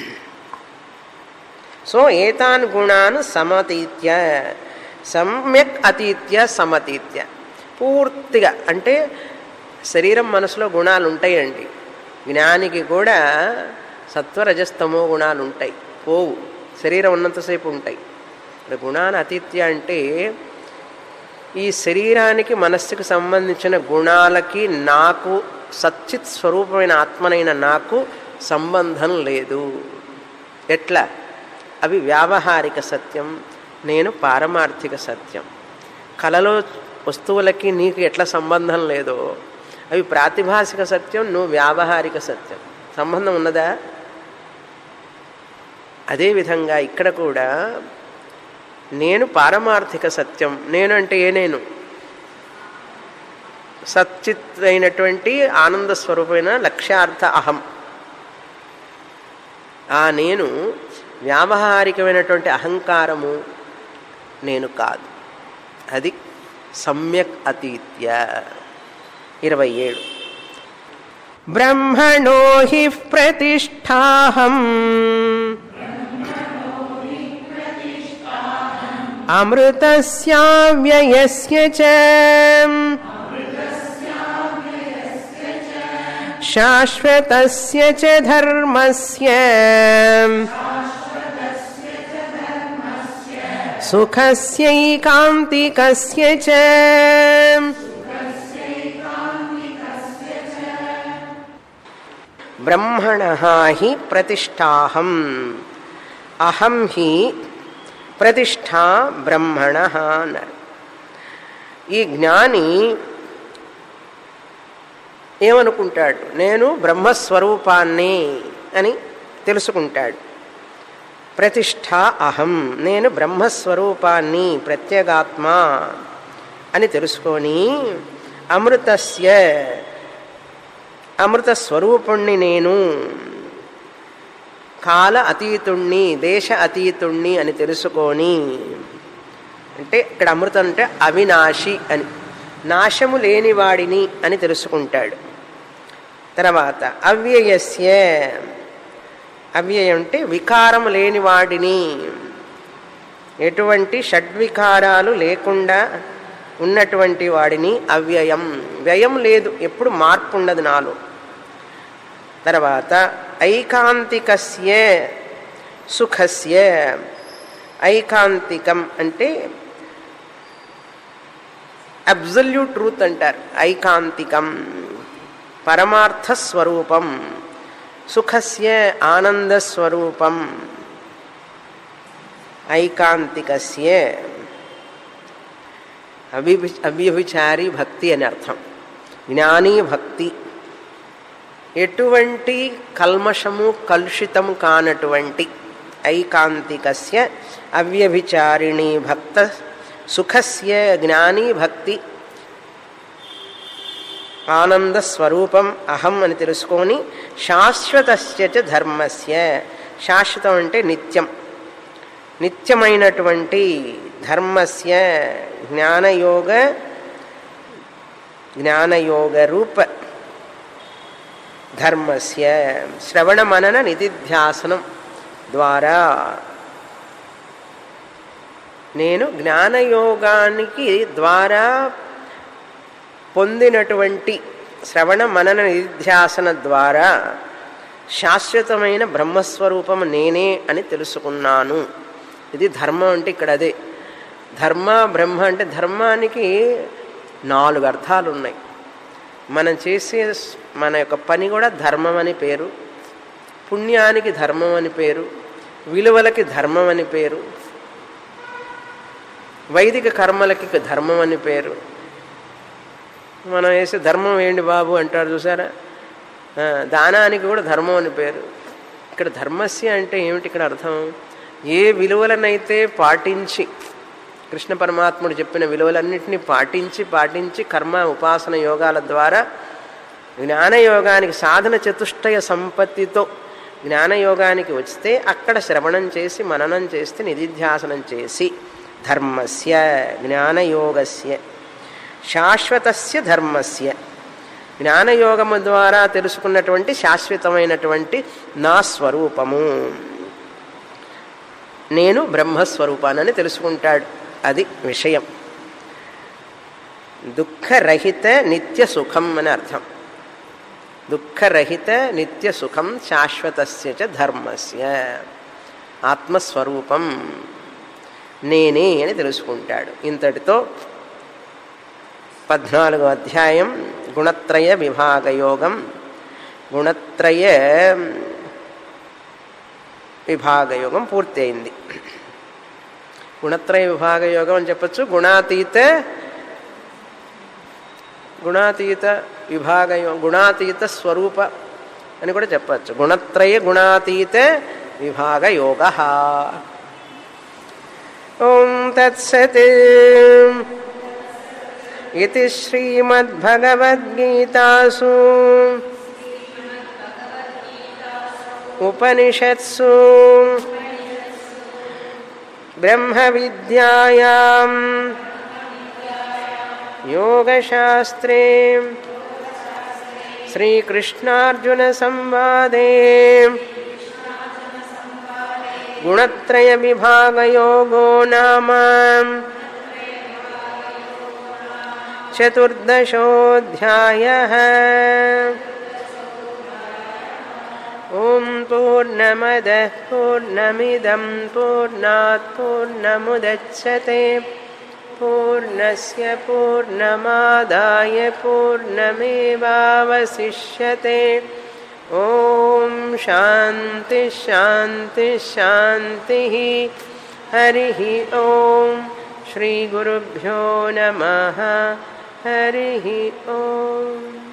సో ఏతాన్ గుణాన్ సమతీత్య, సమ్యక్ అతీత్య సమతీత్య. పూర్తిగా అంటే శరీరం మనసులో గుణాలు ఉంటాయండి. జ్ఞానికి కూడా సత్వరజస్తమో గుణాలు ఉంటాయి, పోవు, శరీరం ఉన్నంతసేపు ఉంటాయి. గుణాన్ని అతీత్య అంటే ఈ శరీరానికి మనస్సుకు సంబంధించిన గుణాలకి నాకు సచ్చిత్ స్వరూపమైన ఆత్మనైన నాకు సంబంధం లేదు. ఎట్లా? అవి వ్యావహారిక సత్యం, నేను పారమార్థిక సత్యం. కళలో వస్తువులకి నీకు ఎట్లా సంబంధం లేదో అవి ప్రాతిభాసిక సత్యం, నువ్వు వ్యావహారిక సత్యం. సంబంధం ఉన్నదా? అదేవిధంగా ఇక్కడ కూడా నేను పారమార్థిక సత్యం. నేను అంటే ఏ నేను? సచ్చిత్ అయినటువంటి ఆనంద స్వరూపమైన లక్ష్యార్థ అహం. ఆ నేను వ్యావహారికమైనటువంటి అహంకారము నేను కాదు. అది సమ్యక్ అతీత్య. ఇరవై ఏడు. బ్రహ్మణో హి ప్రతిష్ఠాహం అమృతస్యావ్యయస్య చ శాశ్వతస్య చ ధర్మస్య సుఖస్యైకాంతికస్య చ. బ్రహ్మణః హి ప్రతిష్ఠాహం, అహం హి ప్రతిష్ఠా బ్రహ్మణః అన్నారు. ఈ జ్ఞాని ఏమనుకుంటాడు? నేను బ్రహ్మస్వరూపాన్ని అని తెలుసుకుంటాడు. ప్రతిష్ఠ అహం, నేను బ్రహ్మస్వరూపాన్ని ప్రత్యేగాత్మ అని తెలుసుకొని అమృతస్య, అమృత స్వరూపుణ్ణి నేను, కాల అతీతుణ్ణి, దేశ అతీతుణ్ణి అని తెలుసుకొని, అంటే ఇక్కడ అమృతం అంటే అవినాశి అని, నాశము లేనివాడిని అని తెలుసుకుంటాడు. తర్వాత అవ్యయస్య, అవ్యయం అంటే వికారం లేనివాడిని, ఎటువంటి షడ్వికారాలు లేకుండా ఉన్నటువంటి వాడిని అవ్యయం, వ్యయం లేదు, ఎప్పుడు మార్పు ఉండదు నాలో. తర్వాత ఐకాంతికస్య సుఖస్య, ఐకాంతికం అంటే అబ్సల్యూట్ ట్రూత్ అంటారు. ఐకాంతికం పరమార్థ స్వరూపం, సుఖస్య ఆనందస్వరూపం. ఐకాంతికస్య అవ్యభి అవ్యభిచారి భక్తి అని అర్థం. జ్ఞానీ భక్తి ఎటువంటి కల్మషము కలుషితం కానటువంటి ఐకాంతికస్య అవ్యభిచారిణీ భక్త సుఖస్య జ్ఞానీ భక్తి ఆనందస్వరూపం అహం అని తెలుసుకొని శాశ్వతస్య చ ధర్మస్య, శాశ్వతం అంటే నిత్యం, నిత్యమైనటువంటి ధర్మస్య జ్ఞానయోగ జ్ఞానయోగ రూప ధర్మస్య శ్రవణ మనన నిధిధ్యాసనం ద్వారా నేను జ్ఞానయోగానికి ద్వారా పొందినటువంటి శ్రవణ మనన నిధిధ్యాసన ద్వారా శాశ్వతమైన బ్రహ్మస్వరూపం నేనే అని తెలుసుకున్నాను. ఇది ధర్మం అంటే ఇక్కడ అదే. ధర్మ బ్రహ్మ అంటే ధర్మానికి నాలుగు అర్థాలు ఉన్నాయి. మనం చేసే మన యొక్క పని కూడా ధర్మం అని పేరు, పుణ్యానికి ధర్మం అని పేరు, విలువలకి ధర్మం అని పేరు, వైదిక కర్మలకి ధర్మం అని పేరు. మనం వేసే ధర్మం ఏంటి బాబు అంటారు చూసారా, దానానికి కూడా ధర్మం అని పేరు. ఇక్కడ ధర్మస్య అంటే ఏమిటి ఇక్కడ అర్థం? ఏ విలువలనైతే పాటించి కృష్ణ పరమాత్ముడు చెప్పిన విలువలన్నింటినీ పాటించి పాటించి కర్మ ఉపాసన యోగాల ద్వారా జ్ఞానయోగానికి సాధన చతుష్టయ సంపత్తితో జ్ఞానయోగానికి వస్తే అక్కడ శ్రవణం చేసి మననం చేస్తే నిధిధ్యాసనం చేసి ధర్మస్య జ్ఞానయోగస్య శాశ్వతస్య ధర్మస్య జ్ఞానయోగము ద్వారా తెలుసుకున్నటువంటి శాశ్వతమైనటువంటి నా స్వరూపము, నేను బ్రహ్మస్వరూపానని తెలుసుకుంటాడు. అది విషయం. దుఃఖరహిత నిత్య సుఖం అని అర్థం. దుఃఖరహిత నిత్య సుఖం శాశ్వతస్య చ ధర్మస్య, ఆత్మస్వరూపం నేనే అని తెలుసుకుంటాడు. ఇంతటితో పద్నాలుగో అధ్యాయం గుణత్రయ విభాగయోగం, గుణత్రయ విభాగయోగం పూర్తి అయింది. గుణత్రయ విభాగయోగం అని చెప్పచ్చు. గుణాతీత గుణాతీత విభాగయోగం, గుణాతీత స్వరూప అని కూడా చెప్పచ్చు. గుణత్రయ గుణాతీత విభాగయోగ. ఓం తత్సత్. ఇతి శ్రీమద్భగవద్గీతాసు ఉపనిషత్సు బ్రహ్మ విద్యాయాం యోగశాస్త్రే శ్రీకృష్ణార్జున సంవాదే గుణత్రయ విభాగయోగో నామ చతుర్దశోऽధ్యాయః. ఓం పూర్ణమదః పూర్ణమిదం పూర్ణాత్ పూర్ణముదచ్యతే పూర్ణస్య పూర్ణమాదాయ పూర్ణమేవావశిష్యతే. ఓం శాంతి శాంతి శాంతి. హరి ఓం. శ్రీ గురుభ్యో నమః. హరి ఓం.